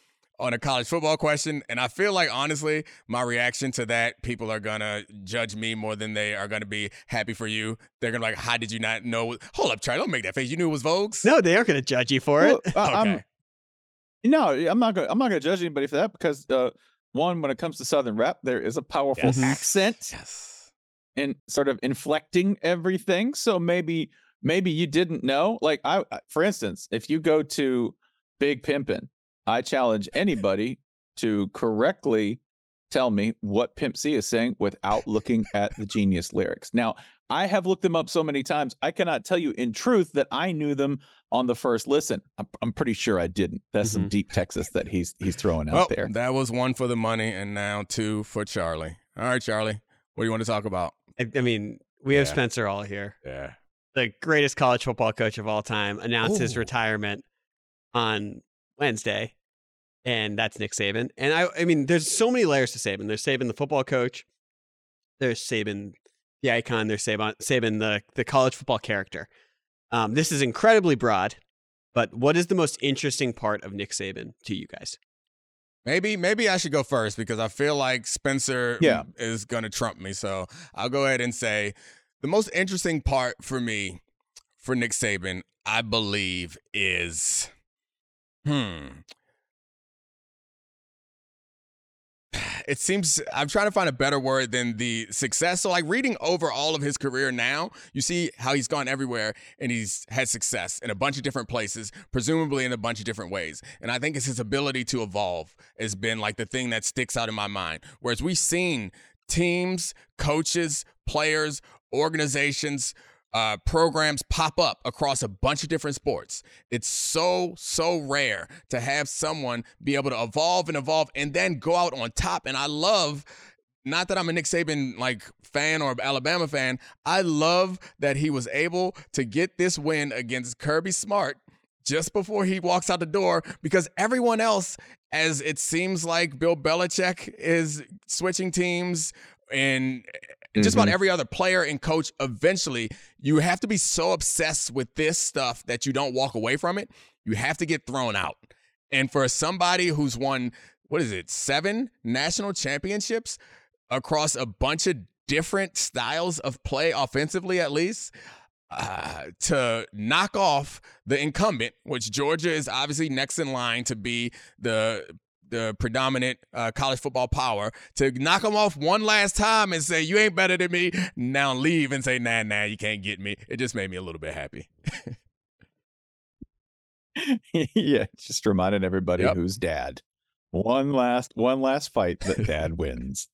on a college football question. And I feel like, honestly, my reaction to that, people are going to judge me more than they are going to be happy for you. They're going to be like, how did you not know? Hold up, Charlie, don't make that face. You knew it was Vogues? No, they are going to judge you for it. Okay. I'm not gonna judge anybody for that because one, when it comes to Southern rap, there is a powerful accent and sort of inflecting everything. So maybe you didn't know. Like for instance, if you go to Big Pimpin', I challenge anybody to correctly tell me what Pimp C is saying without looking at the Genius lyrics. Now, I have looked them up so many times, I cannot tell you in truth that I knew them on the first listen. I'm pretty sure I didn't. That's some deep Texas that he's throwing out there. That was 1 for the money, and now 2 for Charlie. All right, Charlie, what do you want to talk about? I mean, we have Spencer All here. Yeah. The greatest college football coach of all time announced his retirement on Wednesday, and that's Nick Saban. And I mean, there's so many layers to Saban. There's Saban, the football coach. There's Saban, the icon. There's Saban, the college football character. This is incredibly broad, but what is the most interesting part of Nick Saban to you guys? Maybe I should go first because I feel like Spencer is going to trump me. So I'll go ahead and say the most interesting part for me, for Nick Saban, I believe is, it seems I'm trying to find a better word than the success. So like reading over all of his career now, you see how he's gone everywhere and he's had success in a bunch of different places, presumably in a bunch of different ways. And I think it's his ability to evolve has been like the thing that sticks out in my mind. Whereas we've seen teams, coaches, players, organizations, programs pop up across a bunch of different sports. It's so rare to have someone be able to evolve and then go out on top. And I love, not that I'm a Nick Saban like fan or Alabama fan, I love that he was able to get this win against Kirby Smart just before he walks out the door, because everyone else, as it seems like Bill Belichick is switching teams and just about every other player and coach, eventually you have to be so obsessed with this stuff that you don't walk away from it. You have to get thrown out. And for somebody who's won, 7 national championships across a bunch of different styles of play, offensively at least, to knock off the incumbent, which Georgia is obviously next in line to be the predominant college football power, to knock them off one last time and say, you ain't better than me, now leave and say, nah, you can't get me. It just made me a little bit happy. Yeah, just reminding everybody who's dad. One last fight that dad wins.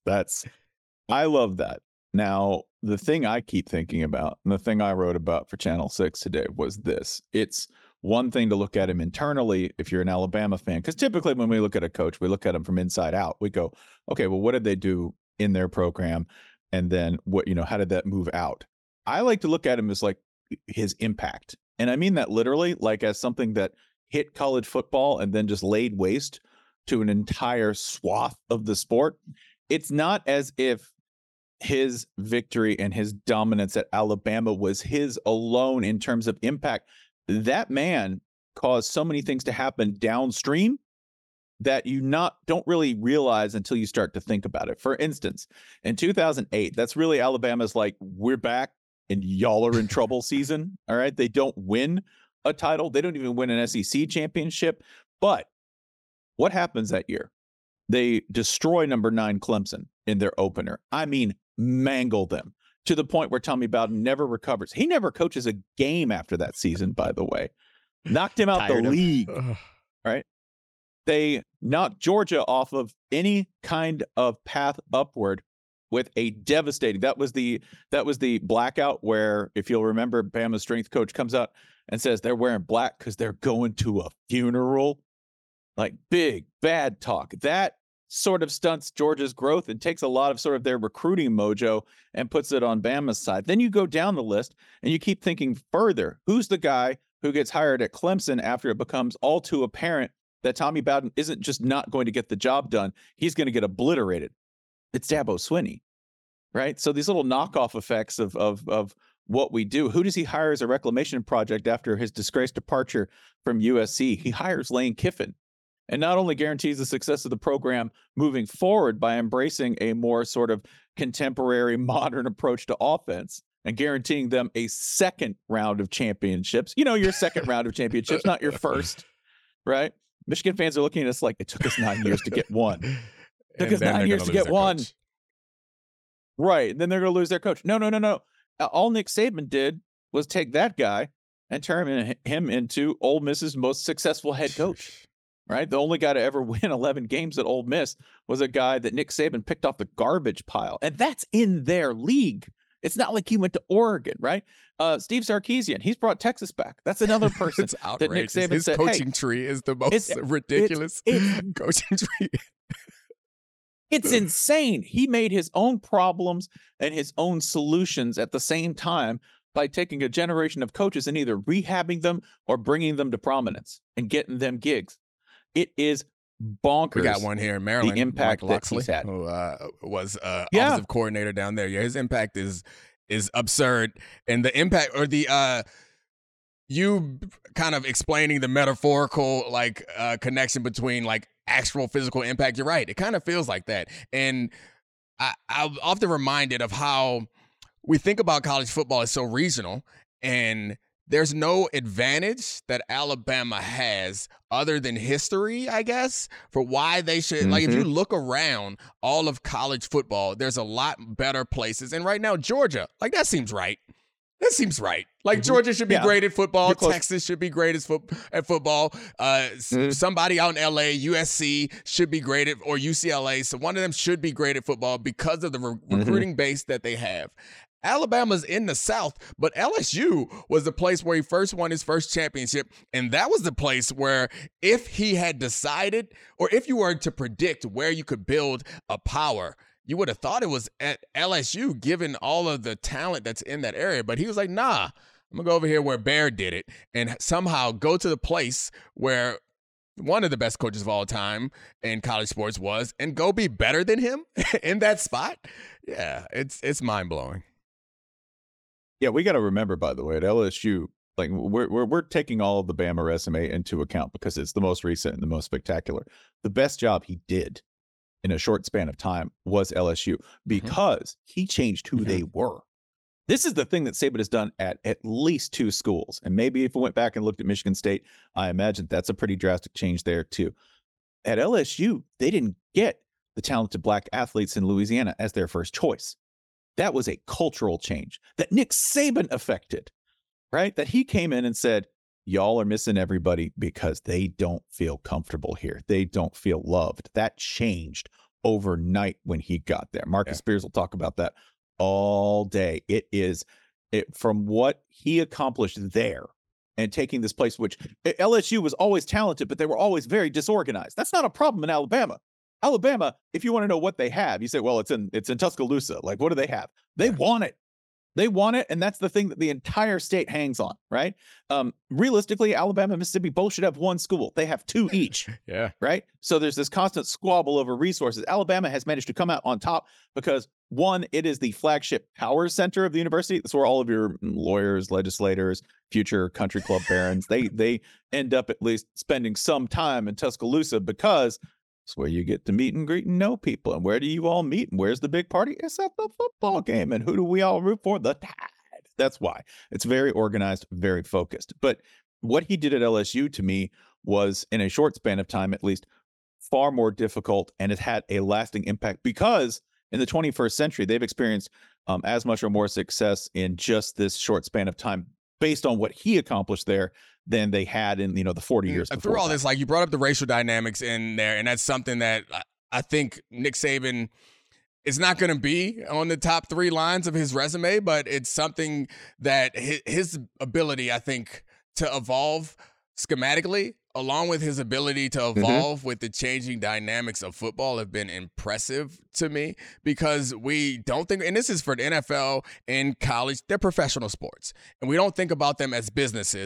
I love that. Now, the thing I keep thinking about, and the thing I wrote about for Channel 6 today was this. It's one thing to look at him internally if you're an Alabama fan, because typically when we look at a coach, we look at him from inside out. We go, okay, well, what did they do in their program? And then how did that move out? I like to look at him as like his impact. And I mean that literally, like as something that hit college football and then just laid waste to an entire swath of the sport. It's not as if his victory and his dominance at Alabama was his alone in terms of impact. That man caused so many things to happen downstream that you don't really realize until you start to think about it. For instance, in 2008, that's really Alabama's like, we're back and y'all are in trouble season. All right. They don't win a title. They don't even win an SEC championship. But what happens that year? They destroy number 9 Clemson in their opener. I mean, mangle them to the point where Tommy Bowden never recovers. He never coaches a game after that season, by the way. Knocked him out the league, right? They knocked Georgia off of any kind of path upward with a devastating. That was the blackout where, if you'll remember, Bama's strength coach comes out and says they're wearing black because they're going to a funeral. Like big, bad talk. That sort of stunts Georgia's growth and takes a lot of sort of their recruiting mojo and puts it on Bama's side. Then you go down the list and you keep thinking further. Who's the guy who gets hired at Clemson after it becomes all too apparent that Tommy Bowden isn't just not going to get the job done, he's going to get obliterated? It's Dabo Swinney, right? So these little knockoff effects of what we do. Who does he hire as a reclamation project after his disgraced departure from USC? He hires Lane Kiffin. and not only guarantees the success of the program moving forward by embracing a more sort of contemporary, modern approach to offense and guaranteeing them a second round of championships. You know, your second round of championships, not your first, right? Michigan fans are looking at us like it took us 9 years to get one. It took us 9 years to get one. Coach. Right. And then they're going to lose their coach. No. All Nick Saban did was take that guy and turn him into Ole Miss's most successful head coach. Right? The only guy to ever win 11 games at Ole Miss was a guy that Nick Saban picked off the garbage pile. And that's in their league. It's not like he went to Oregon, right? Steve Sarkisian, he's brought Texas back. That's another person it's outrageous. That Nick Saban His coaching tree is the most ridiculous coaching tree. It's insane. He made his own problems and his own solutions at the same time by taking a generation of coaches and either rehabbing them or bringing them to prominence and getting them gigs. It is bonkers. We got one here in Maryland. The impact Mike that he's had. Who was offensive coordinator down there. Yeah, his impact is absurd. And the impact or the you kind of explaining the metaphorical connection between actual physical impact. You're right. It kind of feels like that. And I'm often reminded of how we think about college football as so regional, and there's no advantage that Alabama has other than history, I guess, for why they should. If you look around all of college football, there's a lot better places. And right now, Georgia, that seems right. That seems right. Georgia should be great at football. Texas should be great at football. Somebody out in LA, USC should be great at, or UCLA. So one of them should be great at football because of the recruiting base that they have. Alabama's in the South, but LSU was the place where he first won his first championship. And that was the place where if he had decided, or if you were to predict where you could build a power, you would have thought it was at LSU, given all of the talent that's in that area. But he was like, nah, I'm going to go over here where Bear did it and somehow go to the place where one of the best coaches of all time in college sports was and go be better than him in that spot. Yeah, it's mind-blowing. Yeah, we got to remember, by the way, at LSU, we're taking all of the Bama resume into account because it's the most recent and the most spectacular. The best job he did in a short span of time was LSU because he changed who they were. This is the thing that Saban has done at least two schools. And maybe if we went back and looked at Michigan State, I imagine that's a pretty drastic change there too. At LSU, they didn't get the talented black athletes in Louisiana as their first choice. That was a cultural change that Nick Saban affected, right? That he came in and said, y'all are missing everybody because they don't feel comfortable here. They don't feel loved. That changed overnight when he got there. Marcus Spears will talk about that all day. From what he accomplished there and taking this place, which LSU was always talented, but they were always very disorganized. That's not a problem in Alabama. Alabama, if you want to know what they have, you say, well, it's in Tuscaloosa. What do they have? They want it. They want it, and that's the thing that the entire state hangs on, right? Realistically, Alabama and Mississippi both should have one school. They have two each, right? So there's this constant squabble over resources. Alabama has managed to come out on top because, one, it is the flagship power center of the university. That's where all of your lawyers, legislators, future country club barons, they end up at least spending some time in Tuscaloosa because it's where you get to meet and greet and know people. And where do you all meet? And where's the big party? It's at the football game. And who do we all root for? The Tide. That's why. It's very organized, very focused. But what he did at LSU to me was, in a short span of time at least, far more difficult, and it had a lasting impact because in the 21st century, they've experienced as much or more success in just this short span of time based on what he accomplished there than they had in, the 40 years before. Through all this, you brought up the racial dynamics in there, and that's something that I think Nick Saban is not going to be on the top 3 lines of his resume, but it's something that his ability, I think, to evolve schematically, along with his ability to evolve with the changing dynamics of football, have been impressive to me because we don't think, and this is for the NFL and college, they're professional sports, and we don't think about them as businesses,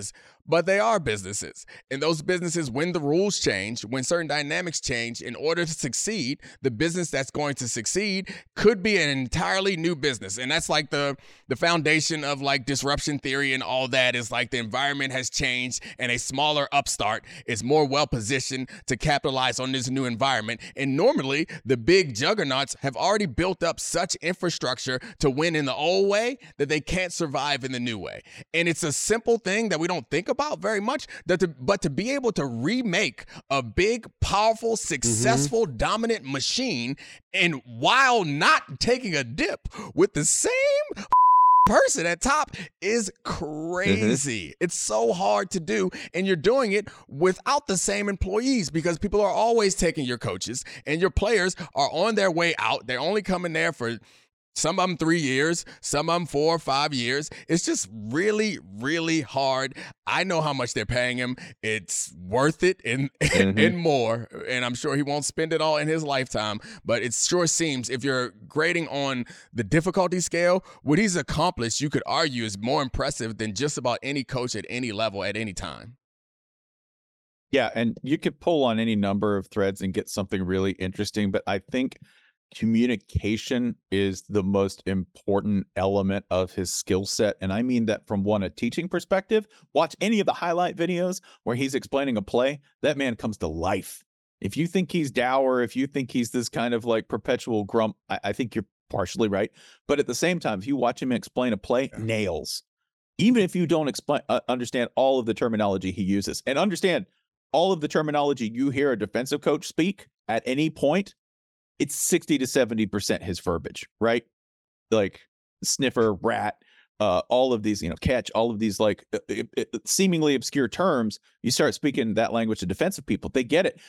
but they are businesses. And those businesses, when the rules change, when certain dynamics change, in order to succeed, the business that's going to succeed could be an entirely new business. And that's like the foundation of like disruption theory and all that, is like the environment has changed and a smaller upstart is more well positioned to capitalize on this new environment. And normally the big juggernauts have already built up such infrastructure to win in the old way that they can't survive in the new way. And it's a simple thing that we don't think about very much, but to be able to remake a big, powerful, successful, dominant machine, and while not taking a dip with the same person at top, is crazy. It's so hard to do, and you're doing it without the same employees, because people are always taking your coaches, and your players are on their way out. They're only coming there for some of them 3 years, some of them 4 or 5 years. It's just really, really hard. I know how much they're paying him. It's worth it and more. And I'm sure he won't spend it all in his lifetime. But it sure seems, if you're grading on the difficulty scale, what he's accomplished, you could argue, is more impressive than just about any coach at any level at any time. Yeah, and you could pull on any number of threads and get something really interesting. But I think communication is the most important element of his skill set. And I mean that from a teaching perspective. Watch any of the highlight videos where he's explaining a play. That man comes to life. If you think he's dour, if you think he's this kind of like perpetual grump, I think you're partially right. But at the same time, if you watch him explain a play, nails. Even if you don't understand all of the terminology he uses, and understand all of the terminology you hear a defensive coach speak at any point, it's 60 to 70% his verbiage, right? Like sniffer, rat, all of these, catch, all of these like seemingly obscure terms. You start speaking that language to defensive people, they get it.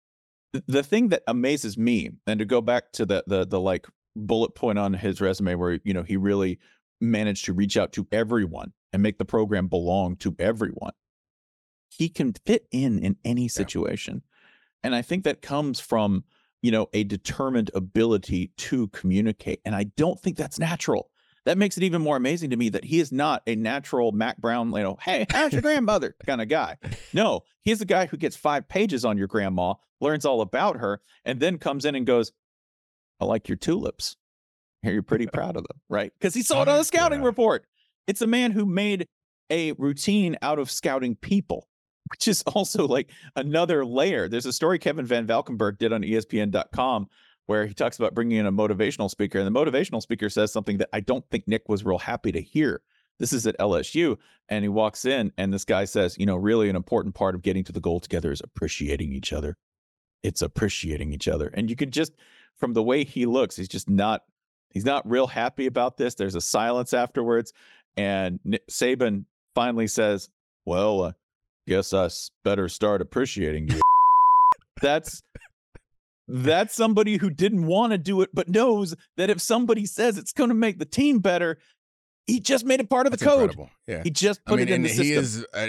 The thing that amazes me, and to go back to the like bullet point on his resume where, he really managed to reach out to everyone and make the program belong to everyone. He can fit in any situation. And I think that comes from, a determined ability to communicate. And I don't think that's natural. That makes it even more amazing to me that he is not a natural Mac Brown, hey, how's your grandmother kind of guy. No, he's a guy who gets 5 pages on your grandma, learns all about her, and then comes in and goes, I like your tulips. You're pretty proud of them, right? Because he saw it on a scouting report. It's a man who made a routine out of scouting people, which is also like another layer. There's a story Kevin Van Valkenburg did on ESPN.com where he talks about bringing in a motivational speaker. And the motivational speaker says something that I don't think Nick was real happy to hear. This is at LSU. And he walks in and this guy says, really an important part of getting to the goal together is appreciating each other. It's appreciating each other. And you could just, from the way he looks, he's not real happy about this. There's a silence afterwards. And Nick Saban finally says, well, guess I better start appreciating you. That's somebody who didn't want to do it, but knows that if somebody says it's going to make the team better, he just made it part of the code. Incredible. Yeah. He just put it in the system. He is an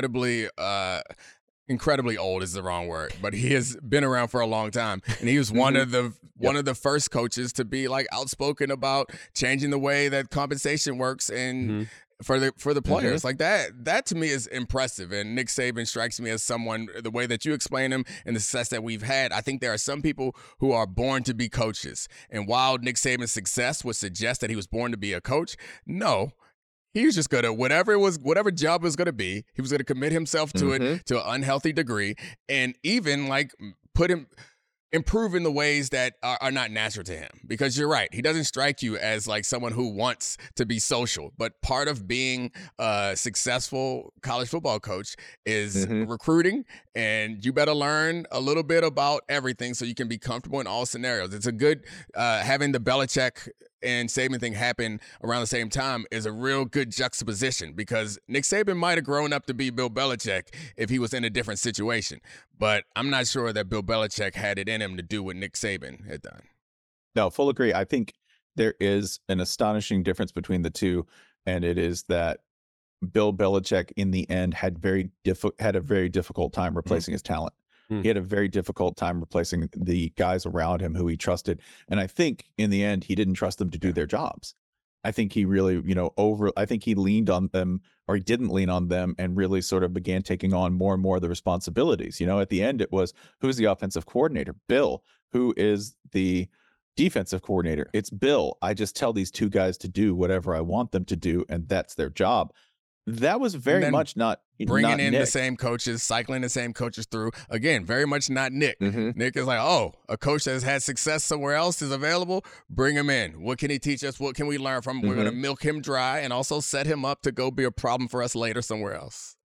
incredibly old is the wrong word, but he has been around for a long time. And he was one of the first coaches to be like outspoken about changing the way that compensation works and for the players. Like that to me is impressive. And Nick Saban strikes me as someone, the way that you explain him and the success that we've had, I think there are some people who are born to be coaches. And while Nick Saban's success would suggest that he was born to be a coach, no. He was just going to, whatever job it was going to be, he was going to commit himself to it to an unhealthy degree, and even like improve in the ways that are not natural to him. Because you're right, he doesn't strike you as like someone who wants to be social. But part of being a successful college football coach is recruiting, and you better learn a little bit about everything so you can be comfortable in all scenarios. It's a good having the Belichick and Saban thing happen around the same time is a real good juxtaposition, because Nick Saban might have grown up to be Bill Belichick if he was in a different situation. But I'm not sure that Bill Belichick had it in him to do what Nick Saban had done. No, full agree. I think there is an astonishing difference between the two, and it is that Bill Belichick in the end had a very difficult time replacing his talent. He had a very difficult time replacing the guys around him who he trusted. And I think in the end, he didn't trust them to do their jobs. I think he really, I think he leaned on them, or he didn't lean on them, and really sort of began taking on more and more of the responsibilities. At the end, it was, who's the offensive coordinator? Bill. Who is the defensive coordinator? It's Bill. I just tell these two guys to do whatever I want them to do, and that's their job. That was very much not bringing in Nick. The same coaches, cycling the same coaches through. Again, very much not Nick. Mm-hmm. Nick is like, a coach that has had success somewhere else is available. Bring him in. What can he teach us? What can we learn from him? We're going to milk him dry and also set him up to go be a problem for us later somewhere else.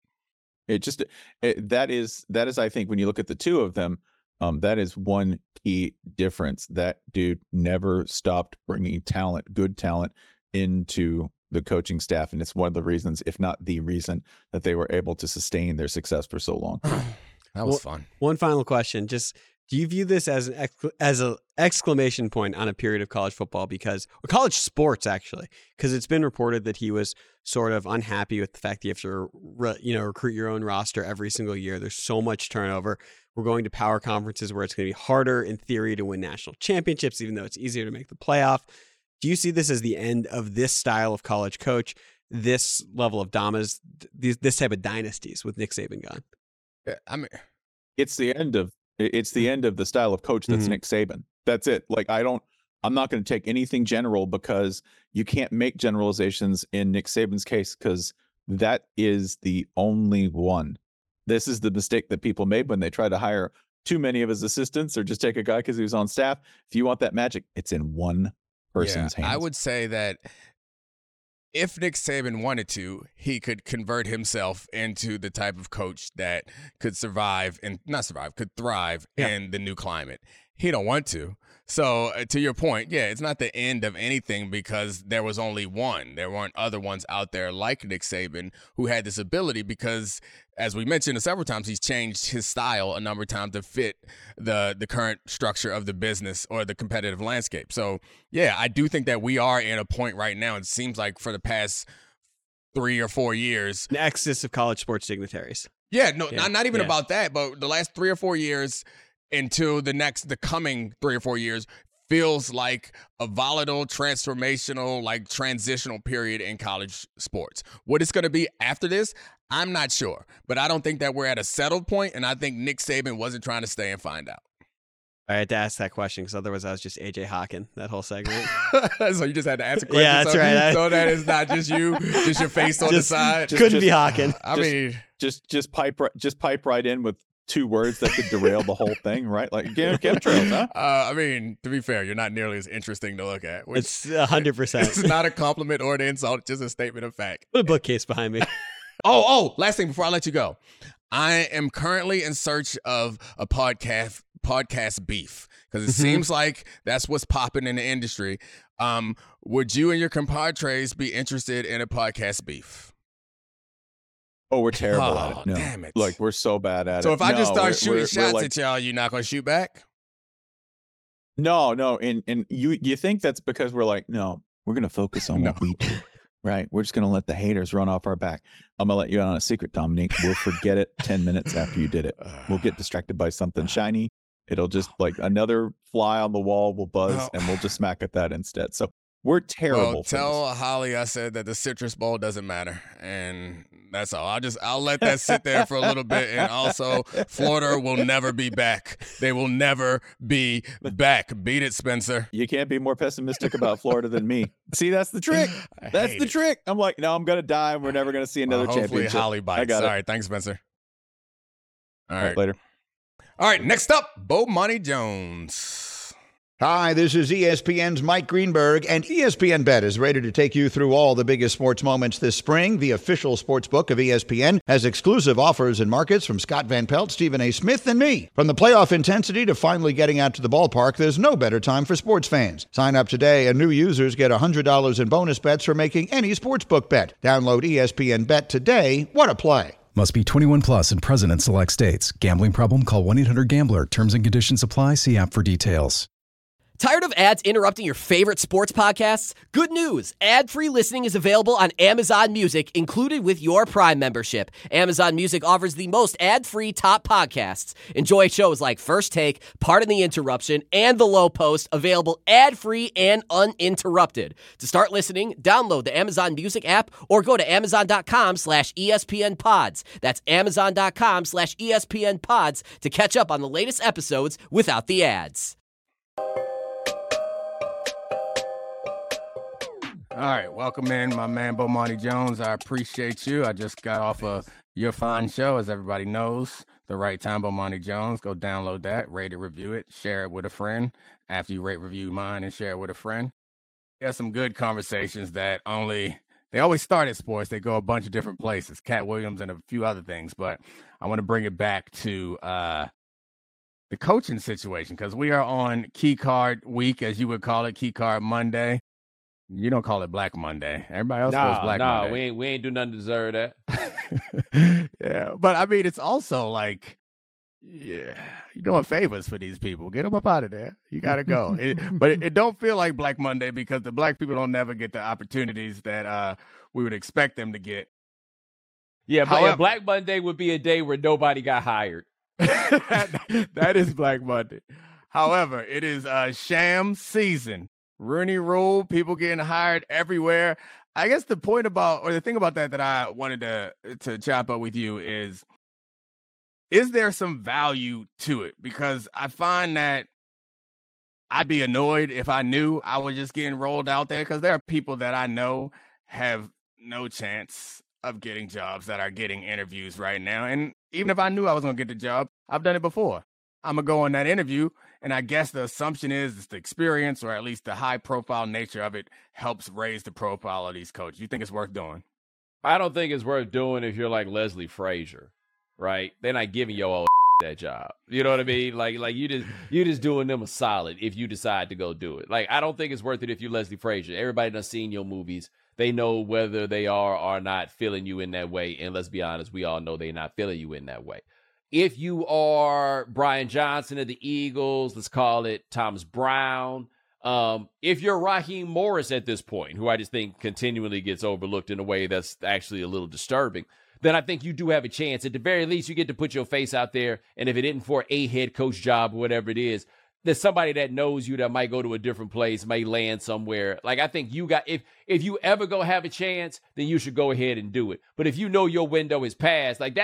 That is, I think, when you look at the two of them, that is one key difference. That dude never stopped bringing good talent into the coaching staff, and it's one of the reasons, if not the reason, that they were able to sustain their success for so long. That was fun. One final question: just do you view this as an exclamation point on a period of college football, or college sports actually? Because it's been reported that he was sort of unhappy with the fact that you have to recruit your own roster every single year. There's so much turnover. We're going to power conferences where it's going to be harder in theory to win national championships, even though it's easier to make the playoff. Do you see this as the end of this style of college coach, this level of dominance, this type of dynasties with Nick Saban gone? Yeah, I mean, it's the end of the style of coach that's Nick Saban. That's it. I'm not going to take anything general, because you can't make generalizations in Nick Saban's case, because that is the only one. This is the mistake that people made when they try to hire too many of his assistants, or just take a guy because he was on staff. If you want that magic, it's in one person's hands. I would say that if Nick Saban wanted to, he could convert himself into the type of coach that could thrive in the new climate. He don't want to. So to your point, it's not the end of anything, because there was only one. There weren't other ones out there like Nick Saban who had this ability, because as we mentioned several times, he's changed his style a number of times to fit the current structure of the business or the competitive landscape. So, I do think that we are in a point right now. It seems like for the past 3 or 4 years. An exodus of college sports dignitaries. Not even about that, but the last 3 or 4 years until the coming 3 or 4 years feels like a volatile, transformational, transitional period in college sports. What it's going to be after this, I'm not sure. But I don't think that we're at a settled point, and I think Nick Saban wasn't trying to stay and find out. I had to ask that question, because otherwise I was just AJ Hawking that whole segment. So you just had to ask a question. Yeah, that's right. So that it's not just you, just your face on the side. Couldn't be Hawking. Just pipe right in with 2 words that could derail the whole thing, right? Like chemtrails, huh? To be fair, you're not nearly as interesting to look at. It's 100%. It's not a compliment or an insult, just a statement of fact. Put a bookcase behind me. Last thing before I let you go. I am currently in search of a podcast beef, because it seems like that's what's popping in the industry. Would you and your compadres be interested in a podcast beef? Oh, we're terrible at it. No. Damn it. We're so bad at it. So if I just start shooting shots at y'all, you're not going to shoot back? No. And you think that's because we're no, we're going to focus on what we do, right? We're just going to let the haters run off our back. I'm going to let you out on a secret, Dominique. We'll forget it 10 minutes after you did it. We'll get distracted by something shiny. It'll just another fly on the wall will buzz, and we'll just smack at that instead. So we're terrible. Well, tell Holly I said that the Citrus Bowl doesn't matter, and that's all. I'll let that sit there for a little bit. And also, Florida will never be back. They will never be back. Beat it, Spencer. You can't be more pessimistic about Florida than me. See, that's the trick. That's the trick. I'm no, I'm gonna die. We're never gonna see another hopefully championship. Holly bites. All right, thanks, Spencer. All right, later. All right, next up, Bomani Jones. Hi, this is ESPN's Mike Greenberg, and ESPN Bet is ready to take you through all the biggest sports moments this spring. The official sports book of ESPN has exclusive offers and markets from Scott Van Pelt, Stephen A. Smith, and me. From the playoff intensity to finally getting out to the ballpark, there's no better time for sports fans. Sign up today, and new users get $100 in bonus bets for making any sportsbook bet. Download ESPN Bet today. What a play. Must be 21 plus and present in select states. Gambling problem? Call 1-800-GAMBLER. Terms and conditions apply. See app for details. Tired of ads interrupting your favorite sports podcasts? Good news! Ad-free listening is available on Amazon Music, included with your Prime membership. Amazon Music offers the most ad-free top podcasts. Enjoy shows like First Take, Pardon the Interruption, and The Low Post, available ad-free and uninterrupted. To start listening, download the Amazon Music app or go to amazon.com/ESPN Pods. That's amazon.com/ESPN Pods to catch up on the latest episodes without the ads. All right, welcome in, my man Bomani Jones. I appreciate you. I just got off of your fine show, as everybody knows. The Right Time, Bomani Jones. Go download that, rate it, review it, share it with a friend. After you rate, review mine, and share it with a friend. There's some good conversations that they always start at sports. They go a bunch of different places, Cat Williams and a few other things. But I want to bring it back to the coaching situation, because we are on Key Card Week, as you would call it, Key Card Monday. You don't call it Black Monday. Everybody else calls Black Monday. We ain't do nothing to deserve that. Yeah, but I mean, it's also like, yeah, you're doing favors for these people. Get them up out of there. You got to go. But it don't feel like Black Monday, because the black people don't never get the opportunities that we would expect them to get. Yeah, but however, Black Monday would be a day where nobody got hired. that is Black Monday. However, it is sham season. Rooney Rule, people getting hired everywhere. I guess the thing about that I wanted to chop up with you is there some value to it? Because I find that I'd be annoyed if I knew I was just getting rolled out there, because there are people that I know have no chance of getting jobs that are getting interviews right now. And even if I knew I was going to get the job, I've done it before. I'm going to go on that interview, and I guess the assumption is it's the experience, or at least the high-profile nature of it, helps raise the profile of these coaches. You think it's worth doing? I don't think it's worth doing if you're like Leslie Frazier, right? They're not giving your old that job. You know what I mean? Like you just doing them a solid if you decide to go do it. Like, I don't think it's worth it if you're Leslie Frazier. Everybody done seen your movies. They know whether they are or not feeling you in that way. And let's be honest, we all know they're not feeling you in that way. If you are Brian Johnson of the Eagles, let's call it Thomas Brown. If you're Raheem Morris at this point, who I just think continually gets overlooked in a way that's actually a little disturbing, then I think you do have a chance. At the very least, you get to put your face out there. And if it isn't for a head coach job or whatever it is, there's somebody that knows you that might go to a different place, may land somewhere. Like, I think you got, if you ever go have a chance, then you should go ahead and do it. But if you know your window is passed, like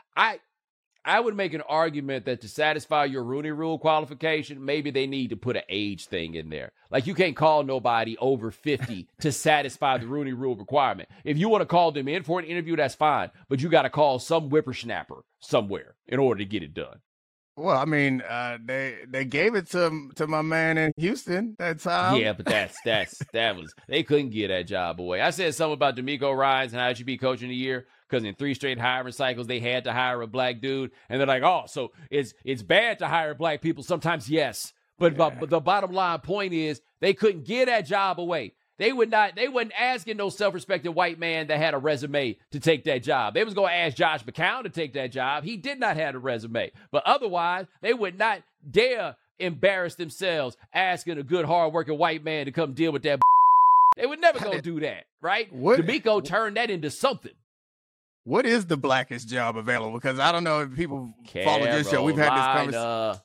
I would make an argument that to satisfy your Rooney Rule qualification, maybe they need to put an age thing in there. Like, you can't call nobody over 50 to satisfy the Rooney Rule requirement. If you want to call them in for an interview, that's fine. But you got to call some whippersnapper somewhere in order to get it done. Well, I mean, they gave it to my man in Houston that time. Yeah, but that was they couldn't get that job away. I said something about D'Amico Ryans and how he should be coaching the year, because in 3 straight hiring cycles they had to hire a black dude, and they're like, oh, so it's bad to hire black people sometimes, yes, but the bottom line point is they couldn't get that job away. They wasn't asking no self-respecting white man that had a resume to take that job. They was going to ask Josh McCown to take that job. He did not have a resume. But otherwise, they would not dare embarrass themselves asking a good, hard-working white man to come deal with that. They would never go do that, right? D'Amico turned that into something. What is the blackest job available? Because I don't know if people follow this show. We've had this conversation.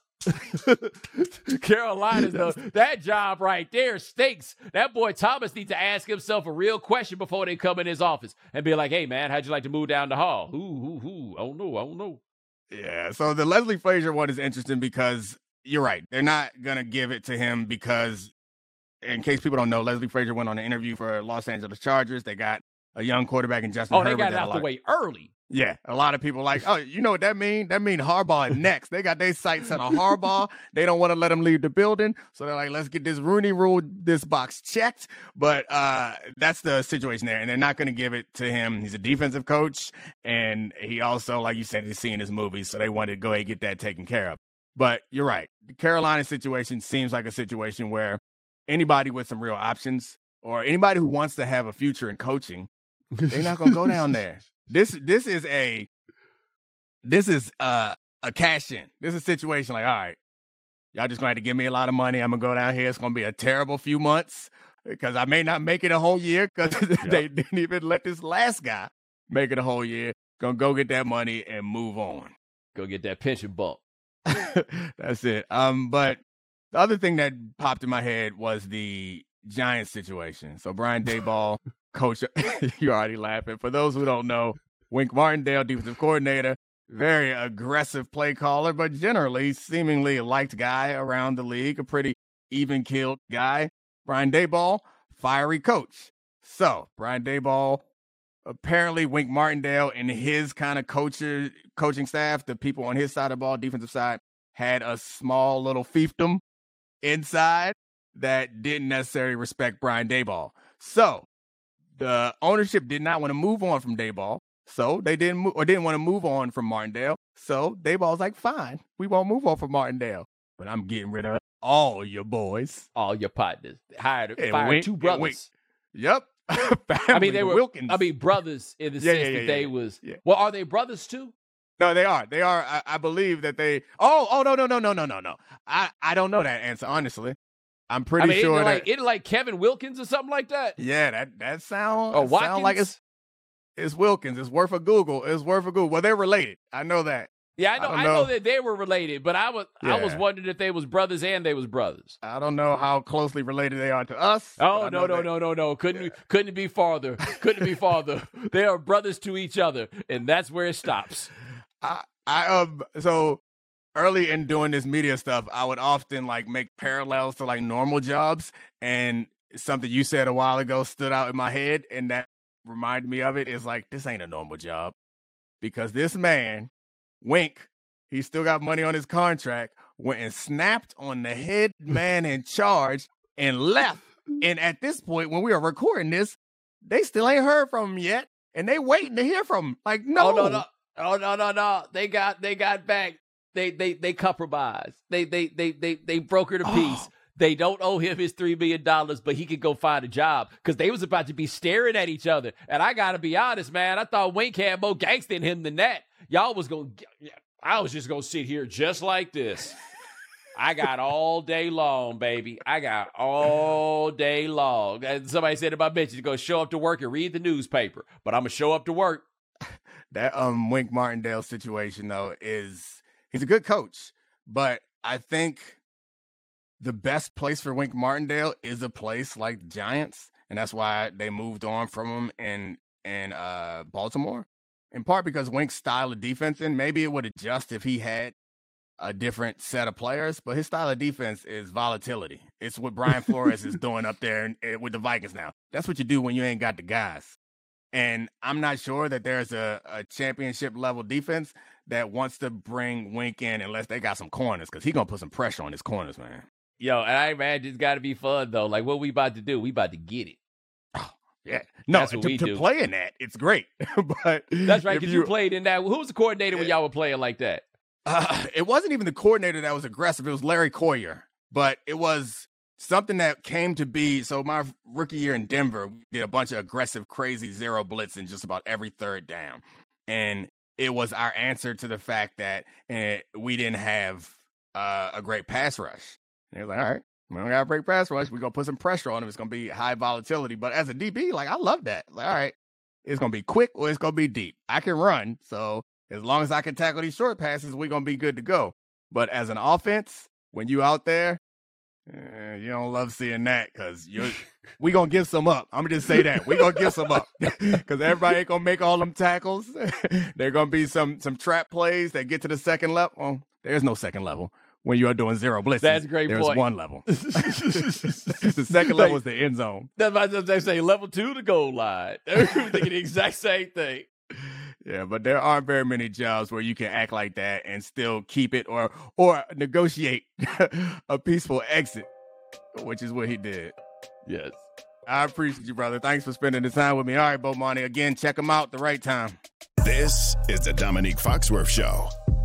Carolina's that job right there stinks. That boy Thomas needs to ask himself a real question before they come in his office and be like, hey man, how'd you like to move down the hall? I don't know. Yeah, so the Leslie Frazier one is interesting because you're right. They're not gonna give it to him because, in case people don't know, Leslie Frazier went on an interview for Los Angeles Chargers. They got a young quarterback in Justin Herbert. They got it out the way early. Yeah, a lot of people like, oh, you know what that mean? That mean Harbaugh next. They got their sights set on Harbaugh. They don't want to let him leave the building. So they're like, let's get this Rooney Rule, this box checked. But that's the situation there. And they're not going to give it to him. He's a defensive coach. And he also, like you said, he's seen his movies. So they wanted to go ahead and get that taken care of. But you're right. The Carolina situation seems like a situation where anybody with some real options or anybody who wants to have a future in coaching, they're not going to go down there. This is a cash in. This is a situation like, all right, Y'all just going to have to give me a lot of money. I'm going to go down here. It's going to be a terrible few months because I may not make it a whole year because they didn't even let this last guy make it a whole year. Going to go get that money and move on. Go get that pension bump. That's it. But the other thing that popped in my head was the Giants situation. So Brian Daboll, coach, you're already laughing. For those who don't know, Wink Martindale, defensive coordinator, very aggressive play caller, but generally seemingly a liked guy around the league, a pretty even-keeled guy. Brian Daboll, fiery coach. So Brian Daboll, apparently Wink Martindale and his kind of coaching staff, the people on his side of the ball, defensive side, had a small little fiefdom inside that didn't necessarily respect Brian Daboll. So the ownership did not want to move on from Daboll. So they didn't want to move on from Martindale. So Daboll's like, fine, we won't move on from Martindale, but I'm getting rid of all your boys, all your partners. Fired two brothers. Yep. I mean, they were Wilkins. brothers in the sense that they was. Yeah. Well, are they brothers too? No, they are. They are. I believe that they. Oh, no. I don't know that answer, honestly. I'm pretty sure it's like Kevin Wilkins or something like that. Yeah, that sound like it's Wilkins. It's worth a Google. Well, they're related. I know that. Yeah, I know that they were related, but I was wondering if they was brothers and they was brothers. I don't know how closely related they are to us. Oh, no. Couldn't be farther. Couldn't be farther. They are brothers to each other, and that's where it stops. So early in doing this media stuff, I would often make parallels to normal jobs, and something you said a while ago stood out in my head, and that reminded me of it. Is this ain't a normal job, because this man, Wink, he still got money on his contract, went and snapped on the head man in charge and left. And at this point, when we are recording this, they still ain't heard from him yet, and they waiting to hear from him. No. Oh no. They got back. They compromised. They brokered a peace. They don't owe him his $3 million, but he could go find a job because they was about to be staring at each other. And I got to be honest, man, I thought Wink had more gangsta in him than that. I was just going to sit here just like this. I got all day long, baby. I got all day long. And somebody said in my mention to go show up to work and read the newspaper, but I'm going to show up to work. That Wink Martindale situation, though, he's a good coach, but I think the best place for Wink Martindale is a place like the Giants, and that's why they moved on from him in Baltimore, in part because Wink's style of defense, and maybe it would adjust if he had a different set of players, but his style of defense is volatility. It's what Brian Flores is doing up there with the Vikings now. That's what you do when you ain't got the guys. And I'm not sure that there's a championship-level defense that wants to bring Wink in unless they got some corners, because he's going to put some pressure on his corners, man. Yo, and I imagine it's got to be fun, though. What we about to do, we about to get it. Oh, yeah. No, to play in that, it's great. But that's right, because you played in that. Who was the coordinator when y'all were playing like that? It wasn't even the coordinator that was aggressive. It was Larry Coyer. But it was something that came to be. So my rookie year in Denver, we did a bunch of aggressive, crazy zero blitz in just about every third down. And it was our answer to the fact that we didn't have a great pass rush. And they were like, all right, we don't got a great pass rush. We're going to put some pressure on him. It's going to be high volatility. But as a DB, I love that. All right, it's going to be quick or it's going to be deep. I can run. So as long as I can tackle these short passes, we're going to be good to go. But as an offense, when you out there, you don't love seeing that because we going to give some up. I'm going to just say that. We're going to give some up because everybody ain't going to make all them tackles. There are going to be some trap plays that get to the second level. Well, there's no second level. When you are doing zero blitzes, that's a great there's point. One level. The second level is the end zone. That's why they say level 2, the goal line. They're thinking the exact same thing. Yeah, but there aren't very many jobs where you can act like that and still keep it or negotiate a peaceful exit, which is what he did. Yes. I appreciate you, brother. Thanks for spending the time with me. All right, Bomani, again, check him out at the right time. This is the Dominique Foxworth Show.